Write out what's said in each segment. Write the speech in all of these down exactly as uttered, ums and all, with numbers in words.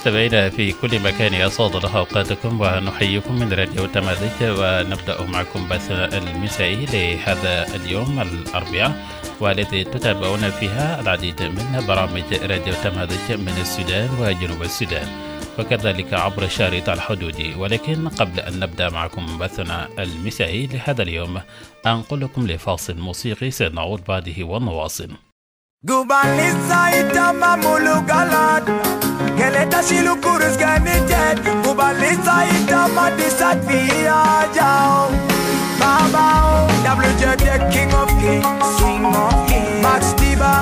مستمعينا في كل مكان أسعد الله أوقاتكم ونحييكم من راديو تمازيغ، ونبدأ معكم بثنا المسائي لهذا اليوم الأربعاء، والتي تتابعون فيها العديد من برامج راديو تمازيغ من السودان وجنوب السودان، وكذلك عبر شارط الحدود. ولكن قبل أن نبدأ معكم بثنا المسائي لهذا اليوم أنقل لكم لفاصل موسيقي سنعود بعده ونواصل. Gubaliza itama mulugalat Geleta shilu kurus ganijet Gubaliza itama disat via jao Babao W J the king of kings King of kings Max Diva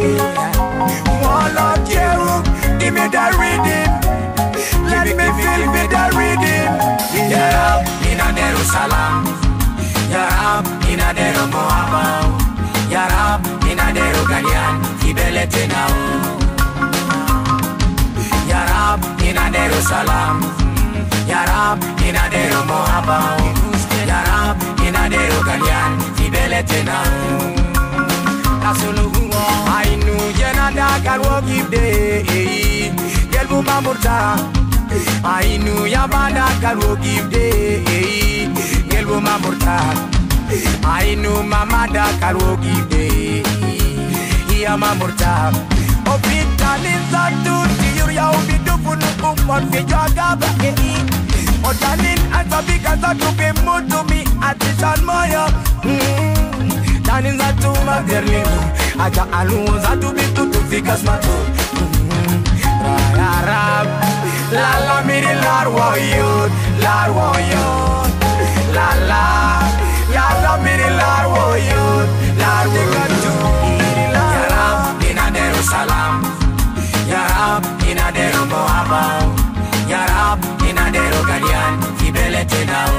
Wall of Jehu Give me the rhythm Let me feel me the rhythm Ya Rab, ina Jerusalem Ya Rab, ina Dero Moabao Ya Rab, inadero Gadian, Kibelete now. Ya Rab, inadero Salam. Ya Rab, inadero Moabao. Ya Rab, inadero Gadian, Kibelete now. Nasuluhuwa, ainu yenada galwo gibde. Gelbu mamurta, ainu yabada galwo gibde. Gelbu mamurta. Ainu mamada karogi de Iya mamurta Opitani zatu Tiyur ya ubidu funu umon Fijo agaba kei Otanin asabika zatu Pimutu mi atisan moyo Tanin zatu magerlimu Aja alu zatu bitutu fikas matu Rayarab Lala miri larwoyot Larwoyot Lala Yalla miri larwo yod larwo kanju Ya Rab ina Jerusalem Ya Rab ina dero Moaba Ya Rab ina dero Gadian Kibelete now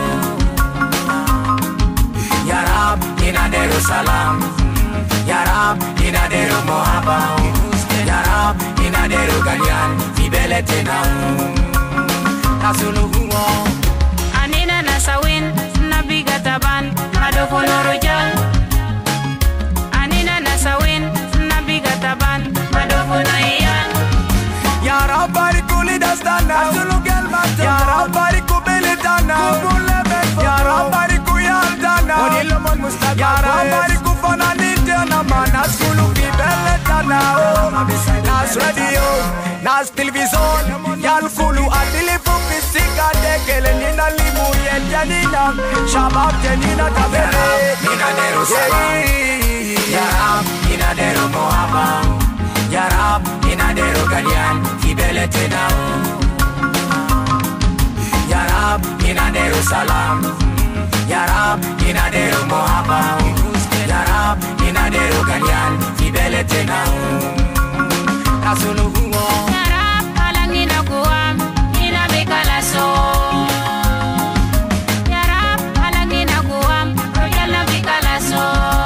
Ya Rab ina Jerusalem Ya Rab ina dero Moaba Ya Rab ina dero Gadian Kibelete now Nasuluhuwa Anina nasawin nabiga taban madofono rojal Anina nasawin nabiga taban madofono iyan Ya Rab bariku lidastana Asulu gelmata Ya Rab bariku belitana Ya Rab bariku yaldana Onilamon mustaqa Ya Rab bariku fananitana Manas kulu ki beletana Nas radio Nas television Yal kulu adilifu pisika dekele Nina limu yenjanina Shabab jenina tabele Nina dero salam Ya Rab Nina dero Moaba Ya Rab Nina dero Gadian Kibelete now Ya Rab Nina dero salam Ya Rab Nina dero Moaba Ya Rab Nina dero Gadian Kibelete now Nasuluhuwa Ya Rab alangina kuam ina bikalaso Ya Rab alangina kuam rojal na bikalaso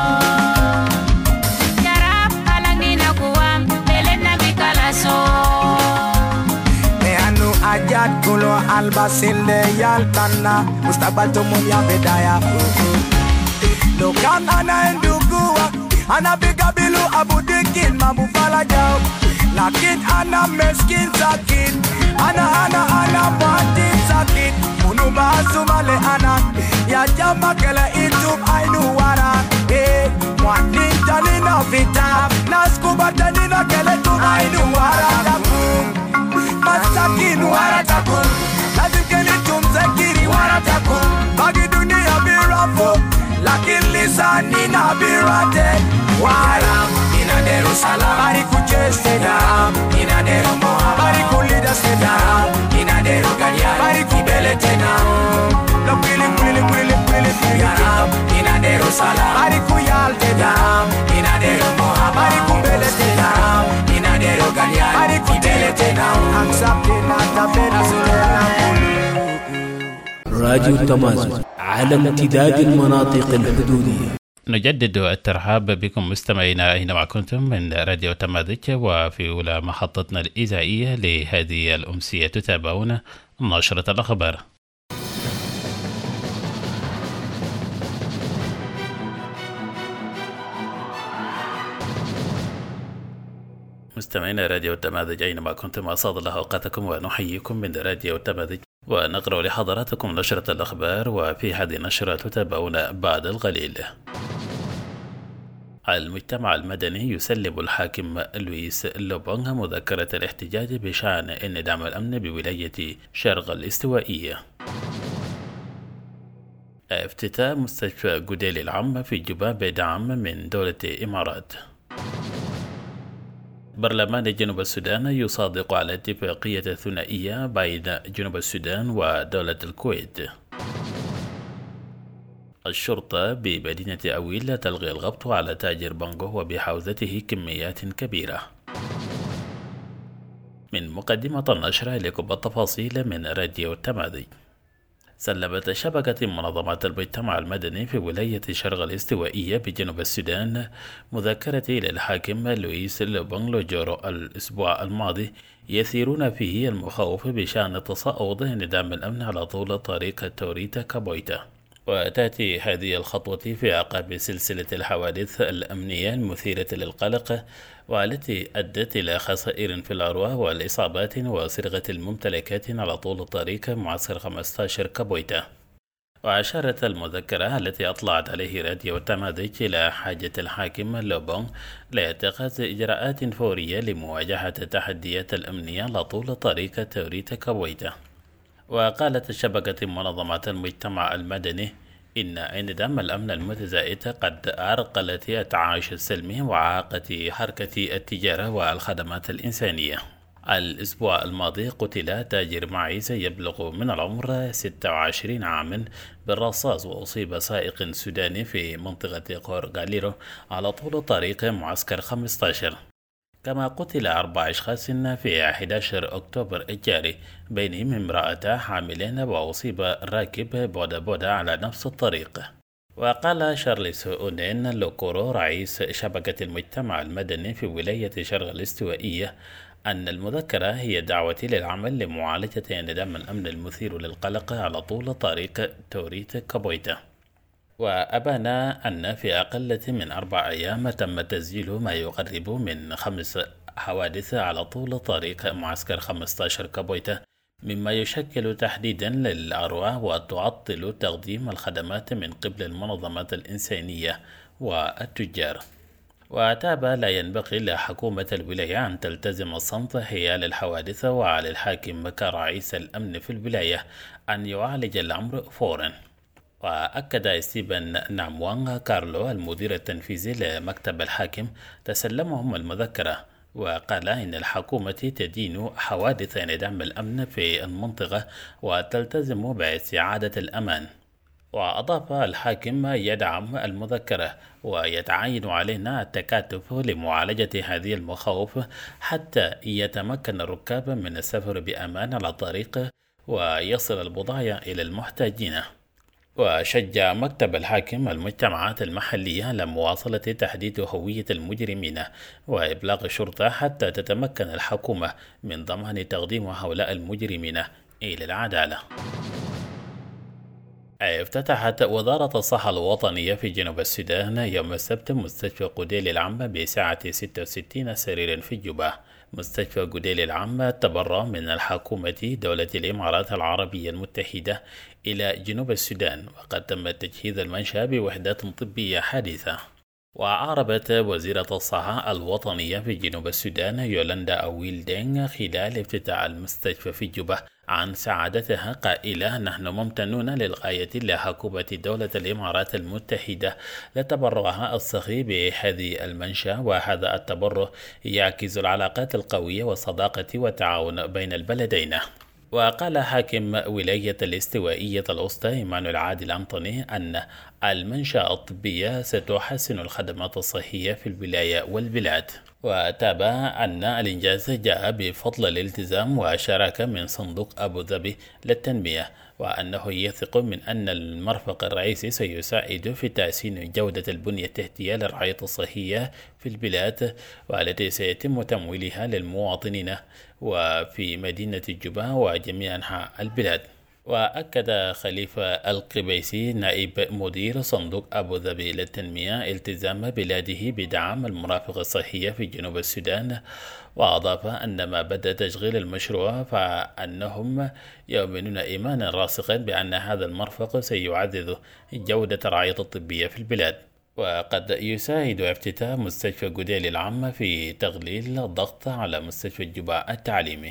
Ya Rab alangina kuam belet na bikalaso Me anu ajat kulo albasinde yaltana Mustabal tumum ya bedaya Lokan ana enduguwa Ana bigabilu abudikin mabufala jaw Lakin ana meskin sakit Ana ana ana batin sakit Munu basumale ana Ya jama kele itum ainu wara Eh, mwanin janina vitab Naskuba janina kele tum ainu wara takum Masakin wara takum Lazim kele tum zekiri wara takum Bagi dunia birafo Lakin lisani na birate Wara ina Jerusalem Bariku cheste da ina dero Moab Bariku lidas da ina dero Gadian Bariku belete na Lo pili pili pili pili pili Ya Rab ina Jerusalem Bariku yalte da ina dero Moab Bariku belete da ina dero Gadian Bariku belete na Aksapte na tabena sulena راديو تمازيغ على امتداد المناطق الحدودية. نجدد الترحاب بكم مستمعينا أينما كنتم من راديو تمازيغ، وفي أولى محطتنا الإذاعية لهذه الأمسية تتابعون نشرة الأخبار. مستمعين راديو التماذج أينما كنتم أسعد الله أوقاتكم ونحييكم من راديو التماذج ونقرأ لحضراتكم نشرة الأخبار وفي هذه النشرة تتابعون بعد القليل. المجتمع المدني يسلم الحاكم لويس لوبونغ مذكرة الاحتجاج بشأن انعدام الأمن بولاية شرق الاستوائية. افتتاح مستشفى جوديل العام في جوبا بدعم من دولة الإمارات. برلمان جنوب السودان يصادق على اتفاقية ثنائية بين جنوب السودان ودولة الكويت. الشرطة بمدينة أويل تلغي الغبط على تاجر بانجو وبحوزته كميات كبيرة. من مقدمة النشرة لكم التفاصيل من راديو التماذج. سلمت شبكة منظمات المجتمع المدني في ولاية شرق الاستوائية بجنوب السودان مذكرة للحاكم لويس لوبونغ لوجورو الأسبوع الماضي يثيرون فيه المخاوف بشأن تصاعد انعدام الأمن على طول طريق توريتا كابويتا. وتأتي هذه الخطوة في أعقاب سلسلة الحوادث الأمنية المثيرة للقلق والتي أدت إلى خسائر في الأرواح والإصابات وسرقة الممتلكات على طول الطريق معسكر خمسة عشر كابويتا. وأشارت المذكرة التي أطلعت عليه راديو التماذج إلى حاجة الحاكم لوبونغ لاتخاذ إجراءات فورية لمواجهة التحديات الأمنية على طول طريق توريتا كابويتا. وقالت شبكة منظمات المجتمع المدني إن انعدام الأمن المتزايد قد عرقلت التعايش السلمي وعاقت حركة التجارة والخدمات الإنسانية. الأسبوع الماضي قتل تاجر معيز يبلغ من العمر ستة وعشرين عاما بالرصاص، وأصيب سائق سوداني في منطقة كورغاليرو على طول طريق معسكر خمسة عشر. كما قتل أربع أشخاص في أحد عشر أكتوبر الجاري بينهم امرأة حاملين، وأصيب راكب بودا بودا على نفس الطريق. وقال شارلز أونين لوكورو رئيس شبكة المجتمع المدني في ولاية شرق الاستوائية أن المذكرة هي دعوة للعمل لمعالجة انعدام الأمن المثير للقلق على طول طريق توريتا كابويتا. وأبان أن في أقل من أربع أيام تم تسجيل ما يقرب من خمس حوادث على طول طريق معسكر خمسة عشر كابويتا، مما يشكل تحديدا للأرواح وتعطل تقديم الخدمات من قبل المنظمات الإنسانية والتجار. وتاب لا ينبغي لحكومة الولاية أن تلتزم الصمت حيال الحوادث، وعلى الحاكم كرئيس الأمن في الولاية أن يعالج الأمر فورا. وأكد ستيفن ناموانغ كارلو المدير التنفيذي لمكتب الحاكم تسلمهم المذكرة، وقال إن الحكومة تدين حوادث انعدام الأمن في المنطقة وتلتزم باستعادة الأمان. وأضاف الحاكم يدعم المذكرة ويتعين علينا التكاتف لمعالجة هذه المخاوف حتى يتمكن الركاب من السفر بأمان على الطريق ويصل البضائع إلى المحتاجين. وشجع مكتب الحاكم المجتمعات المحلية لمواصلة تحديد هوية المجرمين وإبلاغ الشرطة حتى تتمكن الحكومة من ضمان تقديم هؤلاء المجرمين إلى العدالة. افتتحت وزارة الصحة الوطنية في جنوب السودان يوم السبت مستشفى جوديل العام بسعة ستة وستين سريرا في جوبا. مستشفى جوديل العام تبرع من الحكومة دولة الإمارات العربية المتحدة إلى جنوب السودان، وقد تم تجهيز المنشأ بوحدات طبية حديثة. وأعربت وزيرة الصحة الوطنية في جنوب السودان يولندا أويل دينغ خلال افتتاح المستشفى في جوبا عن سعادتها قائلة: نحن ممتنون للغاية لحكومة دولة الإمارات المتحدة لتبرعها السخي بهذه المنشأ، وهذا التبرع يعكس العلاقات القوية والصداقة والتعاون بين البلدين. وقال حاكم ولاية الاستوائية الوسطى إيمانويل عادل أنطوني أن المنشأة الطبية ستحسن الخدمات الصحية في الولاية والبلاد. وتابع أن الإنجاز جاء بفضل الالتزام والشراكة من صندوق أبو ظبي للتنمية، وأنه يثق من أن المرفق الرئيسي سيساعد في تحسين جودة البنية التحتية للرعاية الصحية في البلاد، والتي سيتم تمويلها للمواطنين وفي مدينة جوبا وجميع أنحاء البلاد. وأكد خليفة القبيسي نائب مدير صندوق أبو ظبي للتنمية التزام بلاده بدعم المرافق الصحية في جنوب السودان، وأضاف أن ما بدأ تشغيل المشروع فأنهم يؤمنون إيمانا راسخا بأن هذا المرفق سيعزز جودة الرعاية الطبية في البلاد، وقد يساعد افتتاح مستشفى جديل العامة في تقليل الضغط على مستشفى الجباء التعليمي.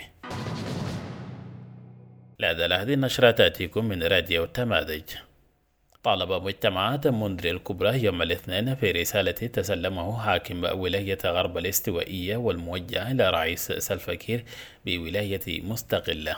لا زال هذه النشرة تأتيكم من راديو تماذج. طالب مجتمعات مندري الكبرى يوم الاثنين في رسالة تسلمه حاكم ولاية غرب الاستوائية والموجهة إلى رئيس سلفاكير بولاية مستقلة.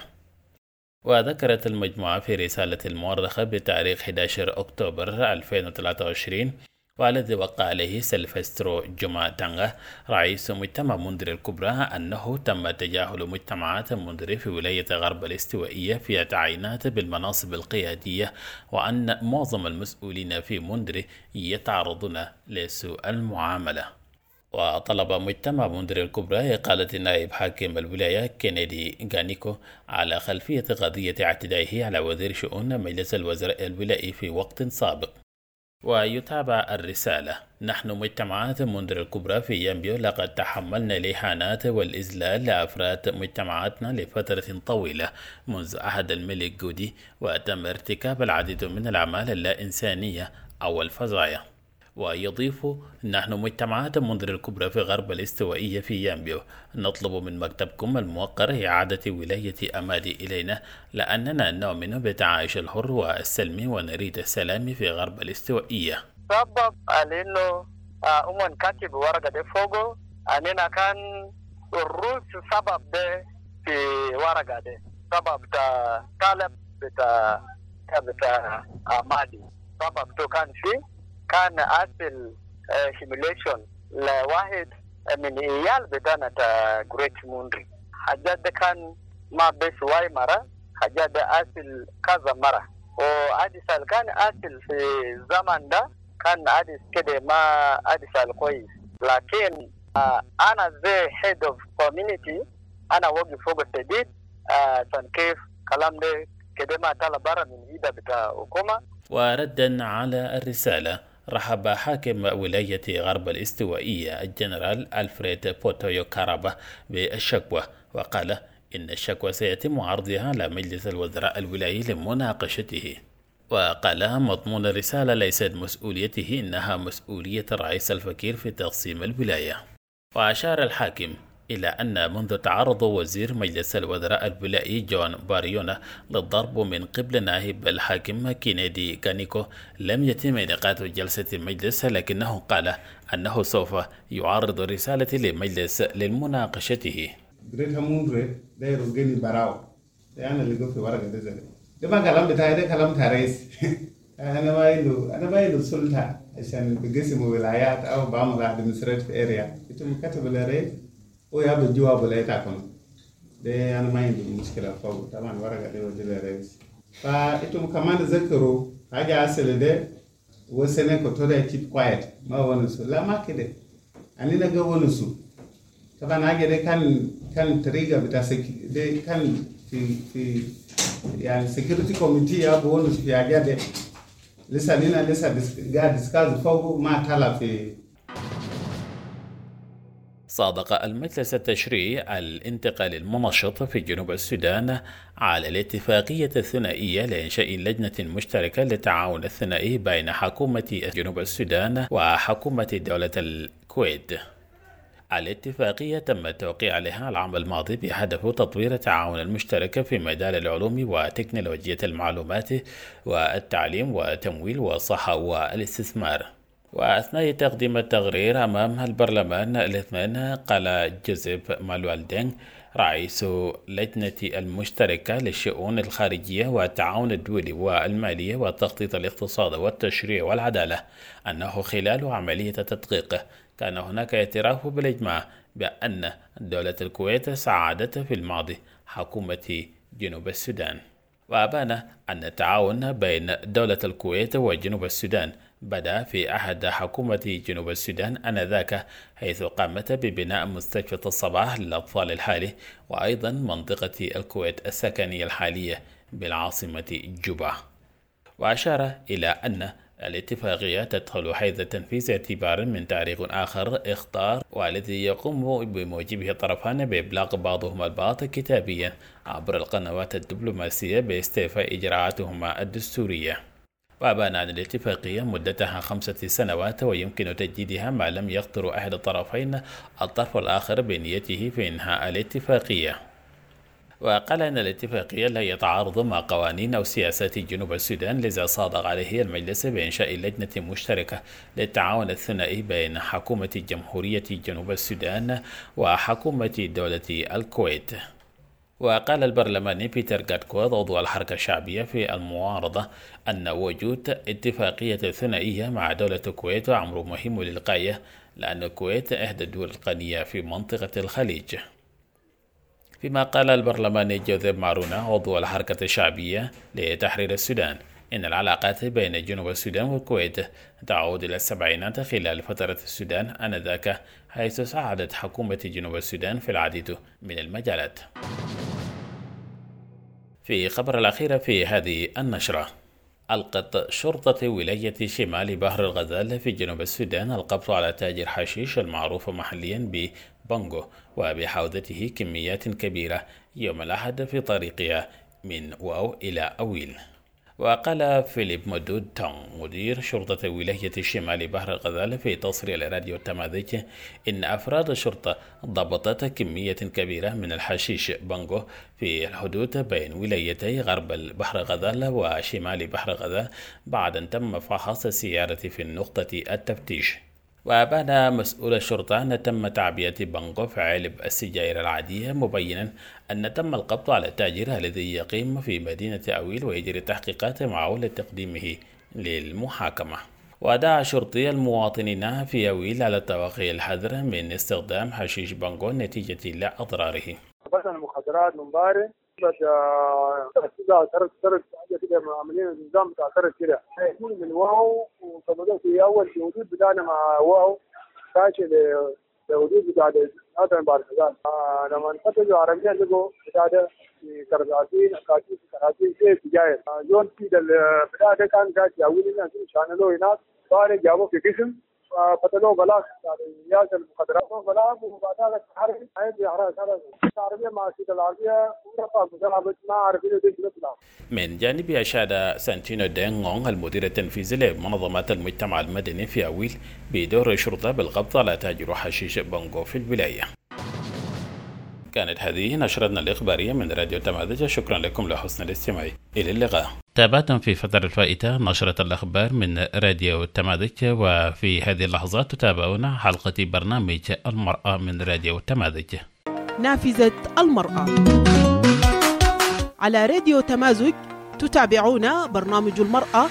وذكرت المجموعة في رسالة المؤرخة بتاريخ أحد عشر أكتوبر ألفين وثلاثة وعشرين، والذي وقع عليه سيلفسترو جوما تانغا رئيس مجتمع مندري الكبرى، أنه تم تجاهل مجتمعات مندري في ولاية غرب الاستوائية في التعيينات بالمناصب القيادية، وأن معظم المسؤولين في مندري يتعرضون لسوء المعاملة. وطلب مجتمع مندري الكبرى إقالة نائب حاكم الولاية كينيدي غانيكو على خلفية قضية اعتدائه على وزير شؤون مجلس الوزراء الولائي في وقت سابق. ويتابع الرسالة: نحن مجتمعات مندري الكبرى في يامبيو لقد تحملنا الإهانات والإذلال لأفراد مجتمعاتنا لفترة طويلة منذ عهد الملك جودي، وتم ارتكاب العديد من الأعمال اللا إنسانية أو الفظايا. ويضيف: نحن مجتمعات مندري الكبرى في غرب الاستوائية في يامبيو نطلب من مكتبكم الموقر إعادة ولاية أمادي إلينا، لأننا نؤمن بالتعايش الحر والسلمي ونريد السلام في غرب الاستوائية. سبب أنه أمم كاتب ورقة دي فوقه أننا كان الروس سبب ده في ورقة دي سبب تا طالب بتا بتا أمادي سبب تو كان فيه كان أصل سيميليشن لواحد من إيال بدانا تا جريت مندري. حاجات ده كان ما بس واي مرة، حاجات ده أصل كذا مرة، وعادي سال كان أصل في زمن ده كان عادي كده ما عادي سال كويس، لكن آه أنا زي head of community أنا وقف فوق التديد عشان كيف كلام ده كده ما طلع برا من إيدا بتاع حكومة. وردا على الرسالة، رحب حاكم ولاية غرب الاستوائية الجنرال ألفريد بوتويو كارابا بالشكوى، وقال إن الشكوى سيتم عرضها على مجلس الوزراء الولائي لمناقشته. وقال مضمون الرسالة ليست مسؤوليته، إنها مسؤولية الرئيس الفكير في تقسيم الولاية. وأشار الحاكم إلى أن منذ تعرض وزير مجلس الوزراء الولائي جون باريونا للضرب من قبل نائب الحاكم كينيدي غانيكو لم يتم إنعقاد جلسة المجلس، لكنه قال أنه سوف يعرض رسالة للمجلس لمناقشته. جريتا مندري دايرو جيني براو ده أنا اللي قلت في ورقة ده زي ده ما كلام بتاعي، ده كلام تاريس. أنا ما يلو أنا ما يلو سلطة عشان بقسم ولايات أو بعمل administrative area. إنتم كاتب الرئيس ويا بالجواب ولا يتعكم ده أنا ما عندي مشكلة فوق طبعا ورقة دي ودي الرئيس. فإنتم كمان تذكروا حاجة أصل ده وسنة كتودا keep quiet ما ونسوا لا ما كده أنا نجا ونسوا طبعا حاجة ده كان كان طريقة بتاع ده كان في في يعني security committee يا بونس في حاجة ده لسه لنا لسه قاعد ديسكاز فوق ما طلع في. صادق المجلس التشريعي الانتقال المنشط في جنوب السودان على الاتفاقية الثنائية لإنشاء لجنة مشتركة للتعاون الثنائي بين حكومة جنوب السودان وحكومة دولة الكويت. الاتفاقية تم التوقيع عليها العام الماضي بهدف تطوير التعاون المشترك في مجال العلوم وتكنولوجيا المعلومات والتعليم والتمويل والصحة والاستثمار. وأثناء تقديم التقرير أمام البرلمان الاثنين، قال جوزيف مانويل دينغ رئيس لجنة المشتركة للشؤون الخارجية والتعاون الدولي والمالية والتخطيط الاقتصادي والتشريع والعدالة أنه خلال عملية التدقيق كان هناك اعتراف بالإجماع بأن دولة الكويت ساعدت في الماضي حكومة جنوب السودان. وأبان أن التعاون بين دولة الكويت وجنوب السودان بدأ في عهد حكومة جنوب السودان آنذاك، حيث قامت ببناء مستشفى الصباح للأطفال الحالي، وأيضا منطقة الكويت السكنية الحالية بالعاصمة جوبا. وأشار إلى أن الاتفاقية تدخل حيز التنفيذ اعتبارا من تاريخ آخر اختار والذي يقوم بموجبه الطرفان بإبلاغ بعضهما البعض كتابيا عبر القنوات الدبلوماسية باستيفاء إجراءاتهما الدستورية. وأبان عن الاتفاقية مدتها خمسة سنوات ويمكن تجديدها ما لم يخطر أحد الطرفين الطرف الآخر بنيته في إنهاء الاتفاقية. وقال أن الاتفاقية لا يتعارض مع قوانين أو سياسات جنوب السودان، لذا صادق عليه المجلس بإنشاء لجنة مشتركة للتعاون الثنائي بين حكومة جمهورية جنوب السودان وحكومة دولة الكويت. وقال البرلماني بيتر غاتكواد عضو الحركة الشعبية في المعارضة أن وجود اتفاقية ثنائية مع دولة الكويت أمر مهم للغاية، لأن الكويت إحدى الدول الغنية في منطقة الخليج. فيما قال البرلماني جوزيف مارونا عضو الحركة الشعبية لتحرير السودان إن العلاقات بين جنوب السودان والكويت تعود إلى السبعينات خلال فترة السودان آنذاك، حيث ساعدت حكومة جنوب السودان في العديد من المجالات. في خبر الأخير في هذه النشرة، ألقت شرطة ولاية شمال بحر الغزال في جنوب السودان القبض على تاجر حشيش المعروف محليا ببانجو وبحوزته كميات كبيرة يوم الأحد في طريقها من واو إلى أويل. وقال فيليب مدود تونغ مدير شرطة ولاية شمال بحر الغزال في تصريح لراديو التماذج إن أفراد الشرطة ضبطت كمية كبيرة من الحشيش بانجو في الحدود بين ولايتي غرب البحر الغزال وشمال بحر الغزال بعد أن تم فحص السيارة في النقطة التفتيش. وأبان مسؤول الشرطة أن تم تعبئة بانجو في علب السجائر العادية، مبينا أن تم القبض على التاجر الذي يقيم في مدينة أويل ويجري التحقيقات معه لتقديمه للمحاكمة. ودعا شرطي المواطنين في أويل على التوقي الحذر من استخدام حشيش بانجو نتيجة لأضراره. بس المخدرات من باري بس كده ترك ترك حاجه كده عاملين نظام بتاع ترك كده يكون من واو وكمان في اول الوجود بتاعنا مع واو كاشف الوجود بتاع هذا الباركزان لما نفتشوا عربيه لقوا بتاع ده في كرزاتين كاشف كرزاتين في سجاير جون في البتاع ده كان قاعد يقول لنا عشان له هناك صار جابوا في قسم فتلو بلاغ ياس المخدرات بلاغ وبعدها الحرب عيد يحرق العربيه مع السيد العربيه ما عارفين ايش نطلع. من جانب أشاد سانتينو دينغونغ المدير التنفيذي لمنظمات المجتمع المدني في أويل بدور الشرطة بالقبض على تاجر حشيش بانجو في الولاية. كانت هذه نشرتنا الإخبارية من راديو تماذج، شكرا لكم لحسن الاستماع، إلى اللقاء. تابعتم في فترة الفائتة نشرة الأخبار من راديو تماذج، وفي هذه اللحظات تتابعون حلقة برنامج المرأة من راديو تماذج. نافذة المرأة على راديو تمازج، تتابعون برنامج المرأة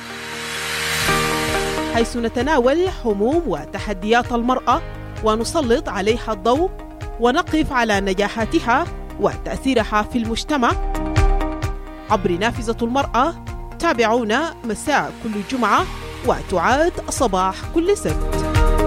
حيث نتناول هموم وتحديات المرأة ونسلط عليها الضوء ونقف على نجاحاتها وتأثيرها في المجتمع عبر نافذة المرأة. تابعونا مساء كل جمعة وتعاد صباح كل سبت.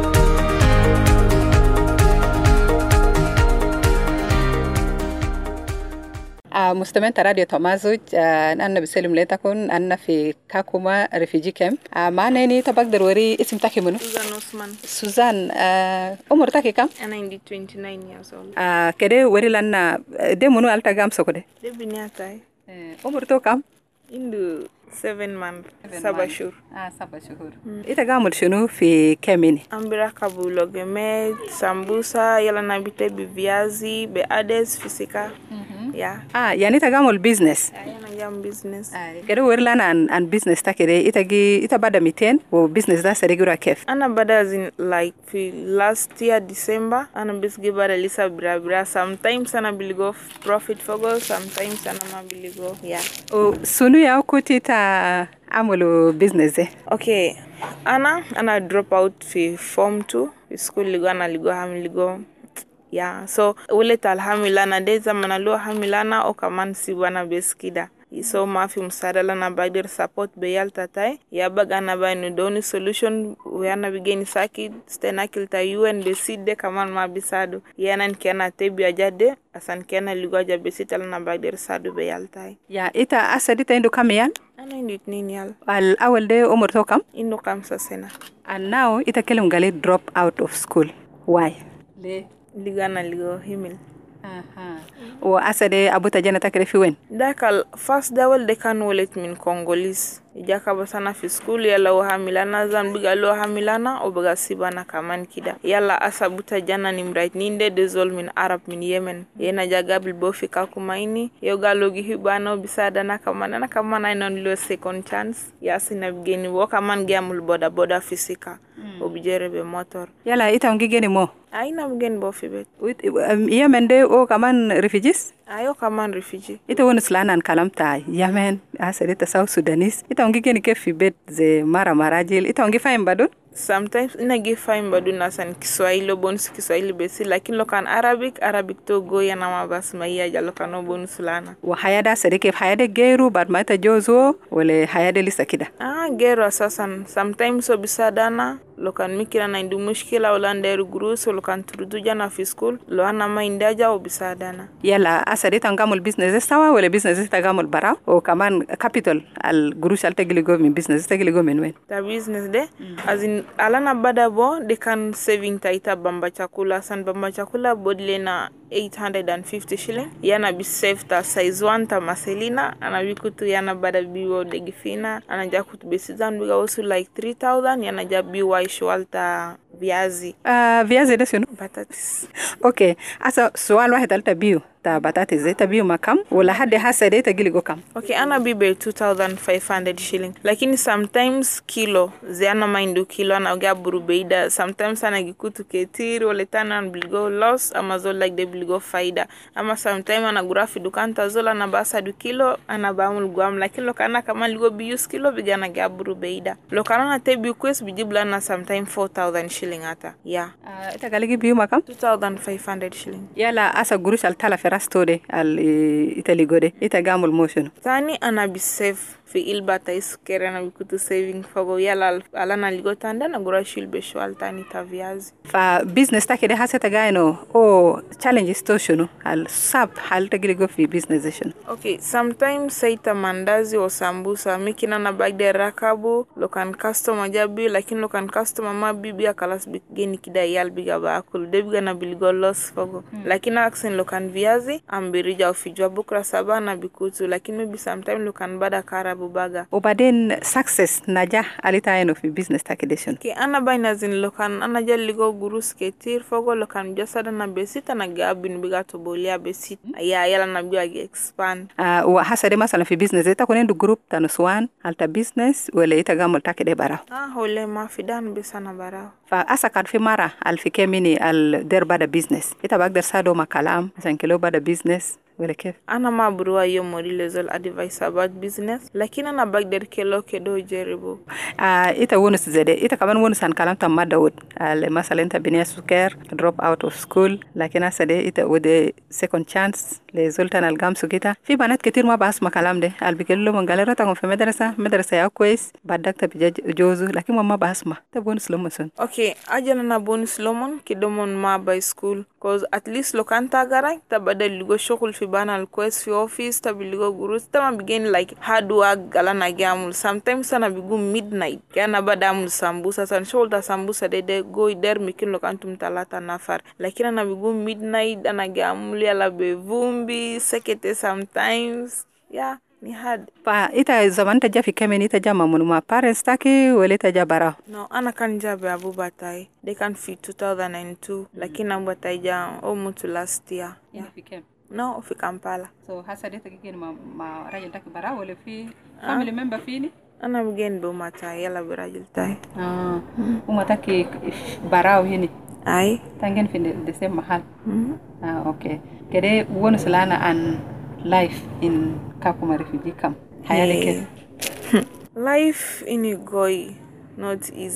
مستمعين راديو تمازج، أنا بسلم ليتكن أنا في كاكوما ريفيجي كام. معنا ني تبقدر وري اسم تاكي منو؟ سوزان عثمان. سوزان عمر تاكي كام؟ أنا عندي twenty-nine years old. كده وري لنا ده منو ألتا جام سكده؟ ده بنياتاي. عمر تو كام؟ عنده seven months. سبع شهور. آه سبع شهور. إنت قامل شنو في كاميني؟ أمبرا كابولو جماد سامبوسا يلا نبيته بفيازي بأدس فيسيكا. يا. آه يعني تقامل بيزنس. أنا جام بيزنس. كده ورلنا عن عن بيزنس تاكده. إنت جي إنت بدأ ميتين وبيزنس ده سريعورا كيف؟ أنا بدأ زين like في last year December. أنا بس جي بدأ لسه برا برا. Sometimes أنا بيلقو profit فوقو. Sometimes أنا ما بيلقو. يا. وسنو يا كوتي تا عملوا بيزنس ده. أوكي. أنا أنا drop out في form two. في school لقو أنا لقو هم لقو. Yeah, so ule talhamilana deza manalo hamilana o kaman si wana beskida so ma fi msaada la na bagder support be yalta tay ya baga na ba no doni solution we na bigeni saki stena kilta U N be sidde kaman ma bisado yanan kena tebi ajade asan kena ligoja be sital na bagder sadu be yalta ya ita asadita indu kamyan ana indu nini yal al awal de umur to kam indu kam sa sena and now ita kelum gale drop out of school why le ligana ligo himil aha o asade abuta jana takre fi wen dakal first dawal de kan wolet min Congolese ijaka basana fi school yala wa hamilana zambiga lo hamilana obaga sibana kaman kida yala asabuta jana ni mrait ninde de zol min Arab min Yemen yena jagabil bo fi kakumaini yoga logi hibana bisada na kamana na kamana non lo second chance yasina bigeni wo kaman gamul boda boda fisika mm. obijere be motor yala ita ngigeni mo aina mgen bo fi bet um, Yemen de o kaman refugees ayo kaman refugee ita wonu slanan kalamta Yemen asade ta South Sudanese ita ngigeni ke fi bet ze mara marajil ita ngi faim badun sometimes ina gi faim badun nasan Kiswahili bonus Kiswahili besi lakini lokan Arabic Arabic to go yana mabas maiya jalo kano bonus lana wa hayada sadike hayade geru bad mata jozo wala hayade lisa kida ah geru asasan sometimes so bisadana lokan mikira na indu mushkila wala nderu gurus lokan turudu jana fi school lo ana maindaja o bisadana yala asade tangamul business sawa wala business tagamul bara o kaman capital al gurus al tegli go min business tegli go min wen ta business de mm. azin alana bada bo de kan saving taita bamba chakula san bamba chakula bodle na eight hundred fifty shilling yana bi save ta size one ta maselina ana bikutu yana bada biwo de gifina ana jakutu besizan biga also like three thousand yana jabi wa shwalta viazi ah uh, viazi de sunu batatis okay asa swal wahid alta biu ta batatis zeta biu makam wala hade hasade ta giligo kam okay ana bibe two thousand five hundred shilling lakini sometimes kilo ziana maindu kilo na gaburu beida sometimes ana gikutu ketir wala tanan bilgo loss amazon like de bilgo faida ama sometimes ana gurafi dukanta zola na basa du kilo ana bamul gwam lakini lokana kama ligo bius kilo bigana gaburu beida lokana na tebi quest bijibla na sometimes four thousand shilling ata yeah uh, ita galigi biu makam two thousand five hundred shilling yala asa gurush al tala ferastode al italigode ita gamul motion tani ana bi save fi ilbata iskere na bikutu saving fogo yala alana ligotanda na gura shilbe shwal tani ta viazi fa business take de haseta gaino o challenges to shono al sab hal tagiligo fi business session okay sometimes saita mandazi o sambusa mikina na bagde rakabu lokan customer jabi lakini lokan customer ma bibi akalas bigeni kida yal biga ba akul debiga na bilgo loss fogo hmm. lakini aksen lokan viazi ambirija ofijwa bukra sabana bikutu lakini maybe sometimes lokan bada kara bubaga obaden success naja alita eno fi business takidation ke ana bayna zin lokan ana jalligo gurus ke tir fogo lokan jasada na besita na gabin biga to bolia besit ya yala na biga expand uh, wa hasade masala fi business eta konendu group tanuswan alta business wala ita gamul takide bara ah hole ma fidan besana bara fa asa kad fi mara al fi kemini al derbada business ita bagder sado makalam san kilo bada business wala kef ana ma burwa yo mori lezol advice about business lakini ana bagder kelo kedo jeribo ah uh, ita wonus zede ita kaman wonus an kalam tam madawud al masalan ta binia suker drop out of school lakini asade ita wode second chance le zoltan al gam sugita fi banat ketir ma bas makalam de al bikelo mangalera ta fi madrasa madrasa ya kwes badakta bi jozu lakini ma bas ma ta bonus lomoson okay ajana na bonus lomon kidomon ma by school cause at least lokanta gara ta badal ligo shokul fi banal quest fi office ta biligo gurus ta ma begin like hard work galana gamul sometimes sana bigu midnight kana badamul sambusa san shoulder sambusa de de go der mikin lokantum talata nafar lakini na bigu midnight ana gamul yala be vumbi sekete sometimes yeah ni hard pa ita zaman ta jafi kemen ita jama munuma parents taki wala ta jabara no ana kan jabe abubatai they can fit two thousand two mm. lakini ambatai ja almost last year yeah fikem no fi Kampala so hasade ta kike ma, ma rajul taki bara wala fi family ah. member fini ana mgen do mata yala rajul tai ah mm. umata ki barao hini ai tangen fi de same mahal mm. ah okay kede wonu salana an life in Kakuma refugee camp hayaleke life in Igoi not easy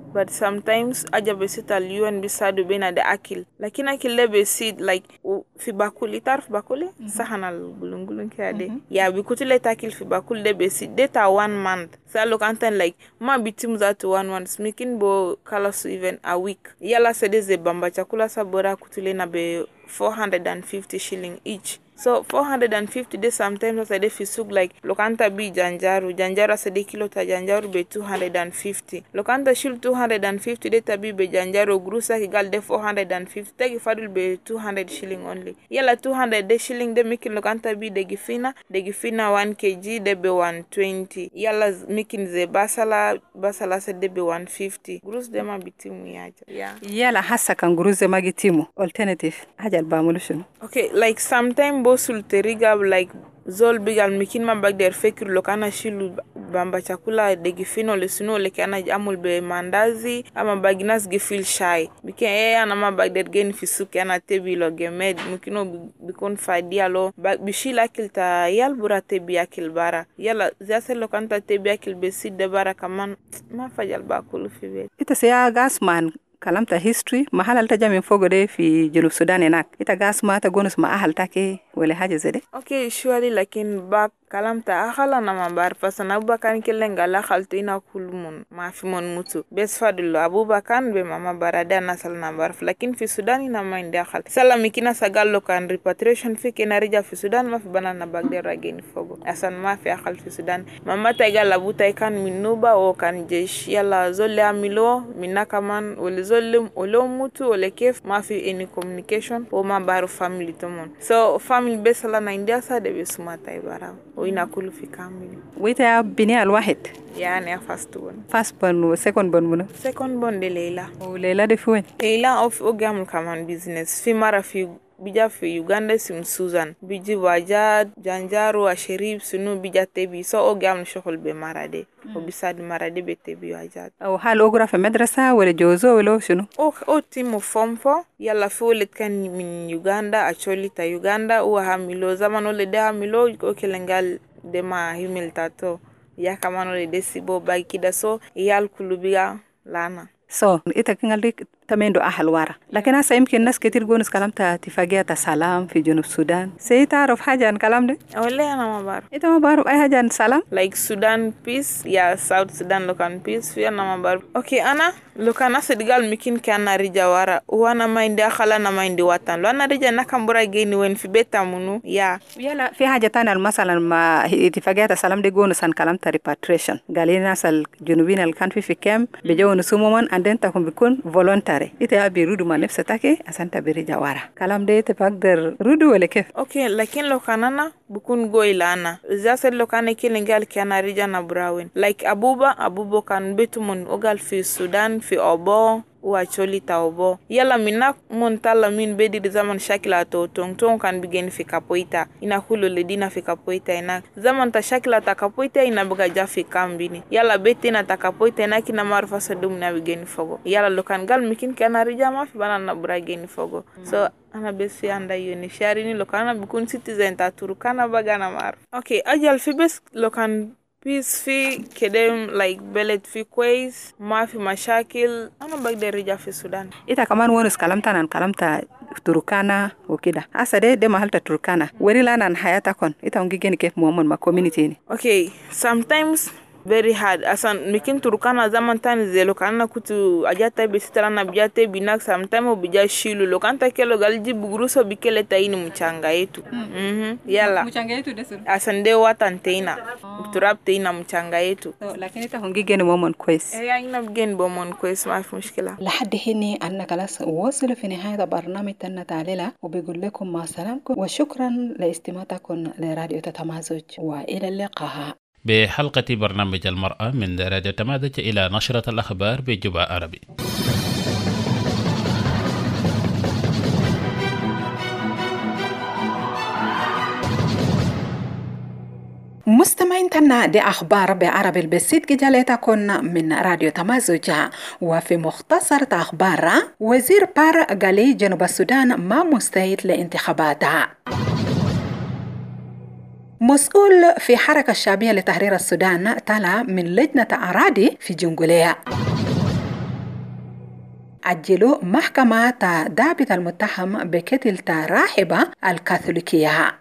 but sometimes aja besit al U N bisadu bena de akil lakini akil le besit like fi bakuli tar fi bakuli mm -hmm. sahana gulungulun kade mm -hmm. ya bikutile takil fi bakuli de besit data one month sa look anten like ma bitim that one month smikin bo kala su even a week yala sedeze bamba chakula sabora kutile na be four hundred fifty shilling each. So four hundred fifty days sometimes I dey fisuk like lokanta bi janjaru janjaru sede kilo ta janjaru be two hundred fifty lokanta shil two hundred fifty de tabi be janjaru grusa kigal de four hundred fifty tagi fadul be two hundred shilling only yala two hundred de shilling de mikin lokanta bi de gifina de gifina one kilogram de be one twenty yala mikin ze basala basala sede be one fifty grus de ma bitimu yaja yeah yala hasa kan gruze magitimu alternative hajal bamulushun. Okay, like sometimes bosul teriga like zol bigal mikin ma bag der fekir lokana shilu bamba chakula de gifino le sino le kana amul be mandazi ama baginas gifil shy bike e ana ma bag der gen fisuke ana tebi lo gemed mikino bikon fadia lo bishila kilta yal bura tebi akil bara yala zase lokanta tebi akil be sidde bara kaman ma fajal ba kulu fi bet ita se gasman kalamta history mahala alta jamin fogode fi Junub Sudan enak ita gasma ta gonus ma ahal take wala haja zede. Okay, surely lakin bak kalamta ahala na mabar fasana Abubakan kelenga la khaltu ina kulmun ma fi mon mutu bes fadul Abubakan be mama barada na sal na bar lakin fi Sudan ina ma inda khal salami kina sagallo kan repatriation fi kenarija fi Sudan ma fi banana bagde rageni fogo asan ma fi akhal fi Sudan mama tagal abuta kan minuba o kan jesh yalla zolle amilo minaka man wala zolle olo mutu wala kef ma fi any communication o ma baru family tomon so family besala na india sa de besumata ibara o ina kulu fi kamili wita bini alwahid yani first one first one second one muno second one de Leila o Leila de fuwen Leila of ogam kaman business fi mara fi bija fi Uganda sim Susan biji waja janjaro a sherif sunu bija tebi so ogam shokhol be marade mm. o bisad marade be tebi waja o hal ogra fa madrasa wala jozo wala sunu o o timo fomfo yalla folet kan min Uganda actually ta Uganda o hamilo zamano le da hamilo o kelengal de ma himiltato ya kamano le desibo bakida so yal kulubiga lana so ita kingali tamendo ahal wara lakini hasa yمكن ناس كتير جونس كلامتها اتفاقية سلام في جنوب السودان سي تعرف حاجة عن كلام ده ولا انا ما بعرف انت ما بعرف اي حاجة عن سلام like Sudan peace يا South Sudan لو كان peace في انا ما بعرف اوكي انا لو كان اسدقال ممكن كان رجا ورا وانا ما عندي اخلا انا ما عندي وطن لو انا رجا نكمبرا جيني وين في بيتا منو يا يلا في حاجة تانية مثلا ما اتفاقية سلام دي جونس عن كلامتها repatriation قالين ناس الجنوبيين اللي كان في في كام بيجوا نسومون عندن تكون بيكون voluntary ita birudu ma nafsa take asanta birija wara kalam de te pagder rudu wala kef okay lakin lo kanana bukun goilana zase lo kana kilengal kana rija na brawen like abuba abubo kan betumun ogal fi Sudan fi obo wa choli taobo yala mina montala min bedi de zaman shakila to tong tong kan bigen fi kapoita ina hulo le dina fi kapoita ina zaman ta shakila ta kapoita ina buga ja fi kambini yala beti na ta kapoita ina kina marfa sadum na bigen fogo yala lokan gal mikin kana rija ma fi banana bragen fogo so ana besi anda yoni sharini lokana bikun citizen ta turkana bagana mar okay ajal fi bes lokan peace fi kedem like belet fi kwais ma fi mashakil ana bagde rija fi Sudan ita kaman wonus kalamta nan kalamta turkana okida asa de de mahalta turkana weri lanan hayata kon ita ngigeni kef momon ma community ni okay sometimes very hard asan mikin turkana zaman tani zelo kana kutu ajata besitara na bijate binak sometimes bija shilu lokanta kelo galji buguruso bikele taini mchanga yetu mhm mm yala mchanga yetu desu asan de watan teina oh. turap teina mchanga yetu so lakini ta hongigeni momon kwes eh ina bigeni momon kwes ma fi mushkila لحد هنا أنا خلاص وصل في نهاية برنامج تنا تعليلا وبقول لكم مع سلامكم وشكرا لاستماعتكم لراديو تتمازج وإلى اللقاء بحلقة برنامج المرأة من راديو تمازج إلى نشرة الأخبار بجبع عربي. مستمعين تنا دي أخبار بعربي البسيط جالتكم من راديو تمازج وفي مختصر أخبار وزير بار قالي جنوب السودان ما مستعد لانتخاباتها. مسؤول في حركة الشعبية لتحرير السودان طلع من لجنة أراضي في جنجولية. أجلوا محكمة ضابط المتهم بقتل راهبة الكاثوليكية.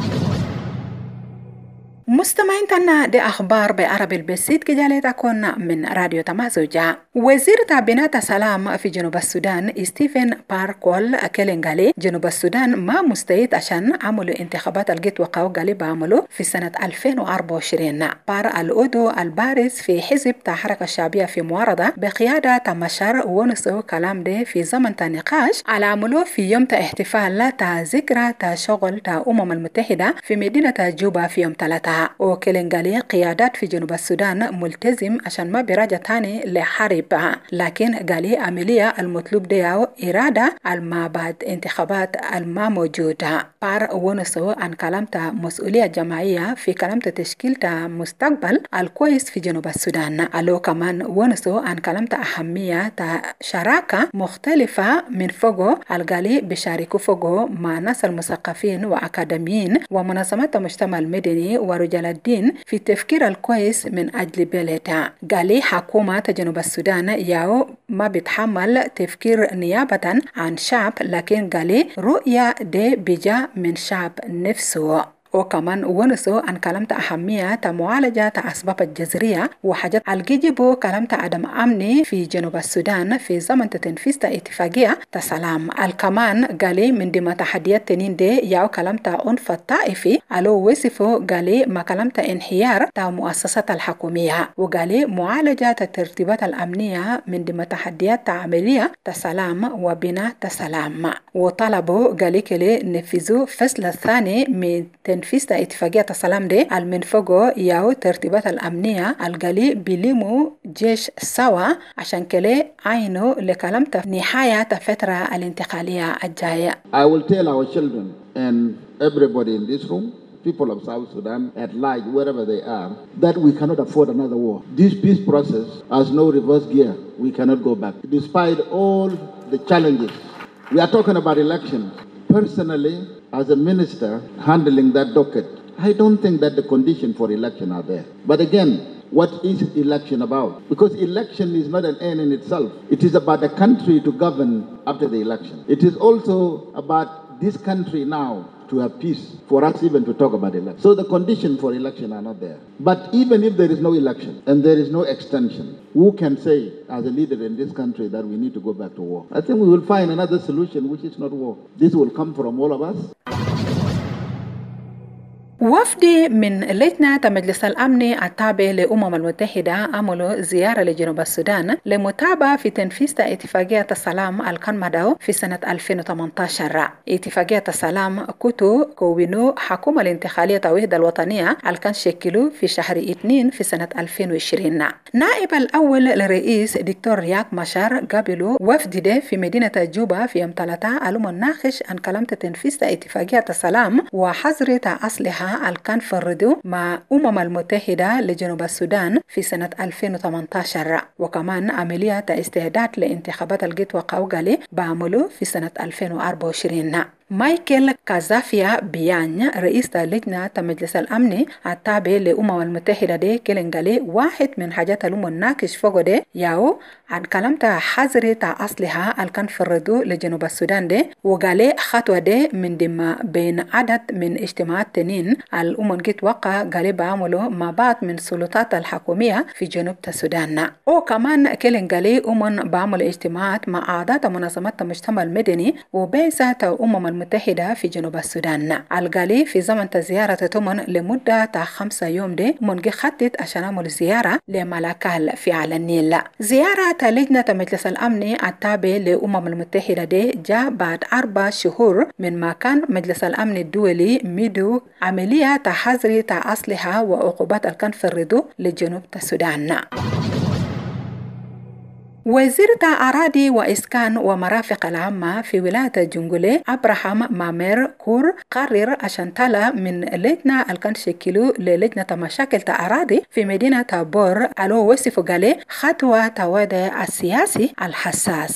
مستمعين تنا دي أخبار بعربي البسيط كجالي تكون من راديو تمازوجا. وزير تابينات السلام في جنوب السودان ستيفن باركول كيلينغالي جنوب السودان ما مستعد عشان عملوا انتخابات الجيت وقاو قالي بعملوا في سنة ألفين وأربعة وعشرين. بار الأودو البارز في حزب الحركة الشعبية في معارضة بقيادة تمشر ونسو كلام ده في زمن تنقاش على عملوا في يوم احتفال تا ذكرى تا شغل تا أمم المتحدة في مدينة جوبا في يوم ثلاثة. وكيلينغالي قيادات في جنوب السودان ملتزم عشان ما براجع تاني لحرب، لكن قالي عملية المطلوب دياو إرادة الما بعد انتخابات الما موجودة. بار ونسو عن كلامة مسؤولية جماعية في كلامة تشكيل مستقبل الكويس في جنوب السودان. ألو كمان ونسو عن كلامة أهمية تا شراكة مختلفة من فوقه القالي بشاركوا فوقه مع ناس المثقفين وأكاديميين ومنظمات المجتمع المدني ورجال الدين في التفكير الكويس من أجل بلدها. قالي حكومة جنوب السودان ياو ما بتحمل تفكير نيابة عن شعب، لكن قالي رؤية دي بجا من شعب نفسه. وكمان ونسو عن كلامة أهمية معالجة أسباب الجذرية وحاجات الجيجبو كلامة عدم أمني في جنوب السودان في زمن تنفيذ اتفاقية تسلام. الكمان قالي من ضمن تحديات تنين دي ياو كلامة عنف الطائفي ألو وصفو قالي ما كلامة انحيار تا مؤسسات الحكومية، وقالي معالجة الترتيبات الأمنية من ضمن تحديات عملية تسلام وبناء تسلام. وطلبوا قالي كلي نفذوا فصل الثاني من تنفيذ اتفاقية السلام دي المنفقو ياو ترتيبات الأمنية القالي بليمو جيش سوا عشان كلي عينو لكلامة نهاية فترة الانتقالية الجاية. I will tell our children and everybody in this room, people of South Sudan at large, wherever they are, that we cannot afford another war. This peace process has no reverse gear. We cannot go back. Despite all the challenges, we are talking about elections. Personally, as a minister handling that docket, I don't think that the conditions for election are there. But again, what is election about? Because election is not an end in itself. It is about the country to govern after the election. It is also about this country now to have peace for us even to talk about election. So the conditions for election are not there. But even if there is no election and there is no extension, who can say as a leader in this country that we need to go back to war? I think we will find another solution which is not war. This will come from all of us. وفد من لجنة مجلس الأمن التابع للأمم المتحدة عملوا زيارة لجنوب السودان لمتابعة في تنفيذ اتفاقية السلام الكنمدو في سنة ألفين وثمانية عشر. اتفاقية السلام كتو كونوا حكومة الانتقالية الوحدة الوطنية الكان شكلوا في شهر اثنين في سنة ألفين وعشرين. نائب الأول للرئيس دكتور رياك مشار قابلوا وفد ده في مدينة جوبا في يوم ثلاثة ألوم الناقش عن كلمة تنفيذ اتفاقية السلام وحظر أصلها الكان فردوا مع أمم المتحدة لجنوب السودان في سنة ألفين وثمانية عشر. وكمان عملية استعداد لانتخابات الجيت وقاوغالي بعملوا في سنة ألفين وأربعة وعشرين. مايكل كازافيا بيان رئيس لجنة مجلس الأمن التابع للأمم المتحدة دي كيلينغالي واحد من حاجات الأمم الناقش فوق دي ياو عن كلامة حظر أصلها الكان فردو لجنوب السودان دي، وقالي خطوة دي من دم بين عدد من اجتماعات تنين الأمم جيت وقع قالي بعملوا مع بعض من سلطات الحكومية في جنوب السودان. وكمان كيلينغالي أمم بعمل اجتماعات مع أعضاء منظمات المجتمع المدني وبعثة أمم المتحدة في جنوب السودان. القالي في زمن زيارة تمن لمدة خمسة يوم دي منجي خطت عشان عمل زيارة لملاكال في على النيل. زيارة لجنة مجلس الأمن التابع للأمم المتحدة دي جاء بعد أربع شهور من ما كان مجلس الأمن الدولي ميدو عملية تحظر أصلها وعقوبات الكان فردو لجنوب السودان. وزير أراضي وإسكان ومرافق العامة في ولاية جنجولي أبراهام مامير كور قرر عشان تلا من لجنة الكان شكلوا للجنة مشاكل أراضي في مدينة بور ألو وصف قالي خطوة توادع السياسي الحساسة.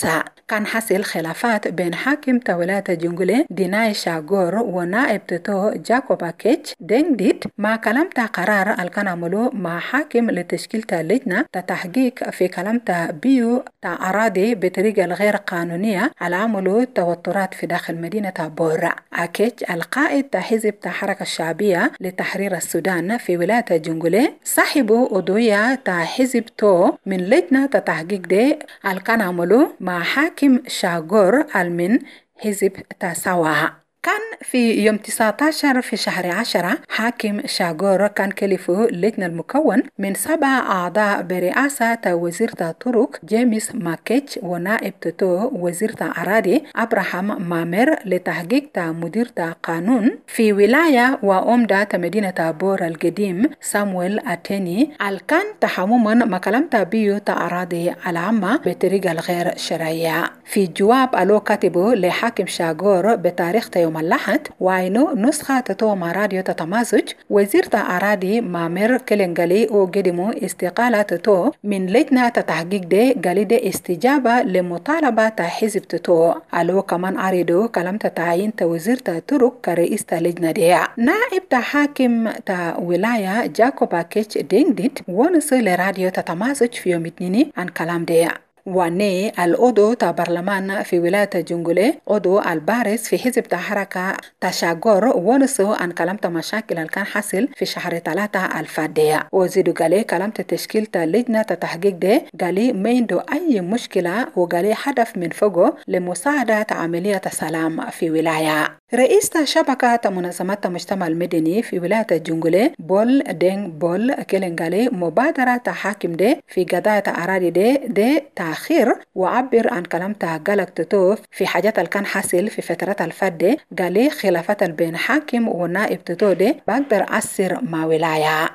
كان حصل خلافات بين حاكم ولاية جنجولي ديناي شاغور ونائب تتو جاكوبا كيتش دينجديت مع كلامتا قرار الكان عملو مع حاكم لتشكيل لجنة تحقيق في كلامتا بيو تا أراضي بطريقة غير قانونية على عملو توترات في داخل مدينة بورا. أكيتش القائد تا حزب تا حركة الشعبية لتحرير السودان في ولاية جنجولي صاحبو أدوية تا حزب تو من لجنة تحقيق دي الكان عملو مع حاكم شاغور المن حزب تساواها. كان في يوم تسعة عشر في شهر عشرة حاكم شاغور كان كلفه لجنة المكون من سبع أعضاء برئاسة وزير الطرق جيمس ماكيتش ونائب تتو وزير أراضي أبراهام مامر لتحقيق مدير قانون في ولاية وأمدة مدينة بور القديم سامويل أتيني الكان تحمما مكلمة بيو أراضي العامة بطريقة غير شرعية. في جواب ألو كاتبه لحاكم شاغور بتاريخ يوم الأحد وعينو نسخة تتو مع راديو تتمازج وزير أراضي مامر كلنجالي وقدمو استقالة تتو من لجنة تحقيق دي قالي دي استجابة لمطالبة حزب تتو. ألو كمان أريدو كلام تتعين توزير تطرق كرئيس لجنة دي. نائب حاكم تا ولاية جاكوبا كيتش دينجديت ونسو لراديو تتمازج في يوم اثنين عن كلام دي. واني الأودو تا برلمان في ولاية جنجولي أودو البارز في حزب حركة تشاغور ونسو عن كلامة مشاكل اللي كان حاصل في شهر ثلاثة الفادية. وزيدو قالي كلامة تشكيل لجنة تحقيق دي قالي ما عنده أي مشكلة وقالي هدف من فوقه لمساعدة عملية السلام في ولاية. رئيس شبكة منظمات المجتمع المدني في ولاية جنجولي بول دينغ بول كيلن قالي مبادرة حاكم دي في قضايا أراضي دي دي تأخير وعبر عن كلامته قالك تتوف في حاجات اللي كان حاصل في فترات الفادة قالي خلافات بين حاكم ونائب تتو دي بقدر أثر مع ولاية.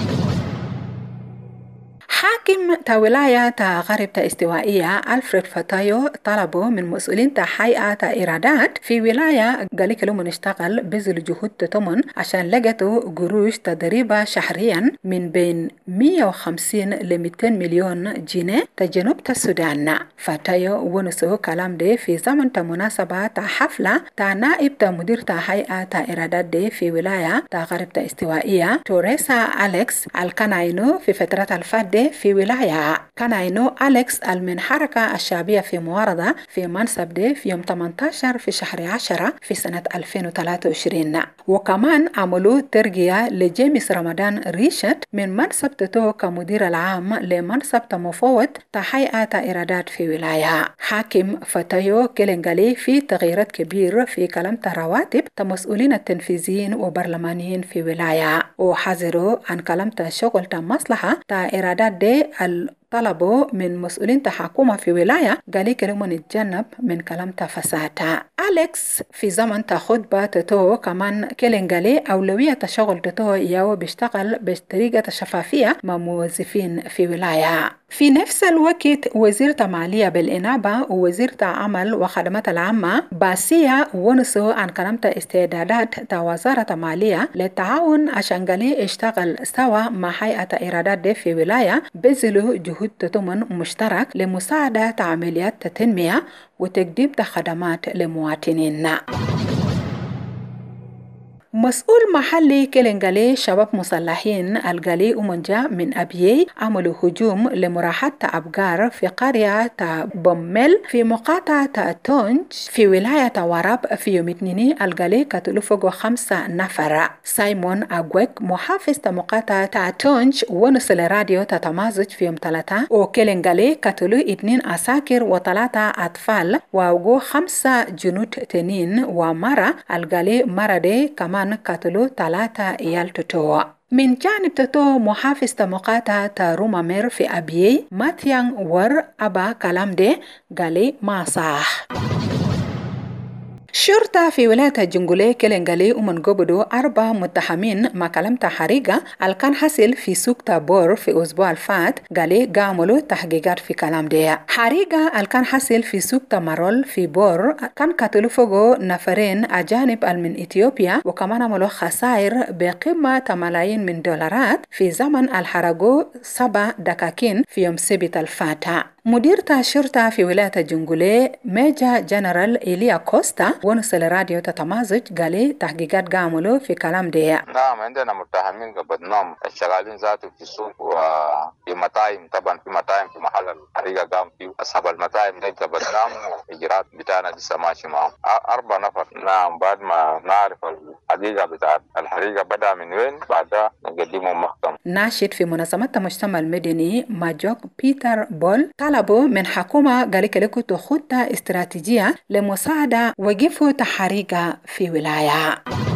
حاكم تا ولاية تا غرب تا استوائية ألفريد فتايو طلبوا من مسؤولين تا هيئة تا إيرادات في ولاية قالي كلهم نشتغل بذل جهود تتمن عشان لقتوا قروش تدريبة شهريا من بين مية وخمسين ل مئتين مليون جنيه تا جنوب تا السودان. فتايو ونسو كلام دي في زمن تا مناسبة تا حفلة تا نائب تا مدير تا هيئة تا إيرادات دي في ولاية تا غرب تا استوائية توريسا أليكس الكناينو في فترات الفادة في ولاية. كان عينو أليكس من حركة الشعبية في معارضة في منصب دي في يوم ثمانية عشر في شهر عشرة في سنة ألفين وثلاثة وعشرين. وكمان عملوا ترقية لجيمس رمضان ريشت من منصب تتو كمدير العام لمنصب مفوض هيئة إيرادات في ولاية. حاكم فتايو كيلنجالي في تغييرات كبيرة في كلام رواتب مسؤولين التنفيذيين وبرلمانيين في ولاية وحذروا عن كلام شغل مصلحة إيرادات دي طلبوا من مسؤولين تحكومة في ولاية قالي كلمة نتجنب من كلام تفساتا. أليكس في زمن تخطبة تتو كمان كيلنجالي أولوية تشغل تتو ياو بيشتغل بطريقة شفافية مع موظفين في ولاية. في نفس الوقت وزيرة مالية بالإنابة ووزيرة عمل وخدمات العامة باسية ونسوا عن كلامة استعدادات تا وزارة مالية للتعاون عشان قالي اشتغل سوا مع هيئة إيرادات دي في ولاية بذلوا جهود تتمن مشترك لمساعدة عمليات التنمية وتقديم خدمات لمواطنين. مسؤول محلي كيلنجالي شباب مسلحين القالي ومنجا من أبيي عملوا هجوم لمراحة أبقار في قرية بوميل في مقاطعة تونج في ولاية وراب في يوم اثنين القالي قتلوا فوق خمسة نفر. سايمون أغويك محافظ مقاطعة تونج ونصل راديو تتمازج في يوم ثلاثة وكيلنجالي قتلوا اثنين عساكر وثلاثة أطفال ووقوا خمسة جنود تنين ومرة القالي مرة دي كمان قتلوا ثلاثة عيال تتو. من جانب تتو محافظ مقاطعة رومامير في أبيي ماتيان ور أبا كلام دي قالي ما صح. شرطة في ولاية جنجولي كيلنجالي ومن قبضوا أربع متهمين مع كلام حريقة اللي كان حصل في سوق تابور في أسبوع الفات قالي قاملوا تحقيقات في كلام دي. حريقة اللي كان حصل في سوق تمارول في بور كان قتلوا فوقه نفرين أجانب من إثيوبيا وكمان عملوا خسائر بقيمة ملايين من دولارات في زمن الحرقو سبع دكاكين في يوم سبت الفات. مدير الشرطة في ولاية الجنجولي ميجا جنرال إيليا كوستا ونصل راديو تتمازج قال تحقيقات قاملوا في كلام ده. نعم عندنا متهمين قبضناهم الشغالين ذاته في السوق وفي مطاعم، طبعا في مطاعم في محل الحريقة قام فيه أصحاب المطاعم دي قبضناهم وإجراءات بتاعنا لسه ماشي معهم أربع نفر. نعم بعد ما نعرف الحقيقة بتاع الحريقة بدأ من وين بعدها نقدمهم محكمة. ناشد في منظمة المجتمع المدني ماجوك بيتر بول طلبوا من حكومة قالك لكم خطة استراتيجية لمساعدة وقفوا تحريقة في ولاية.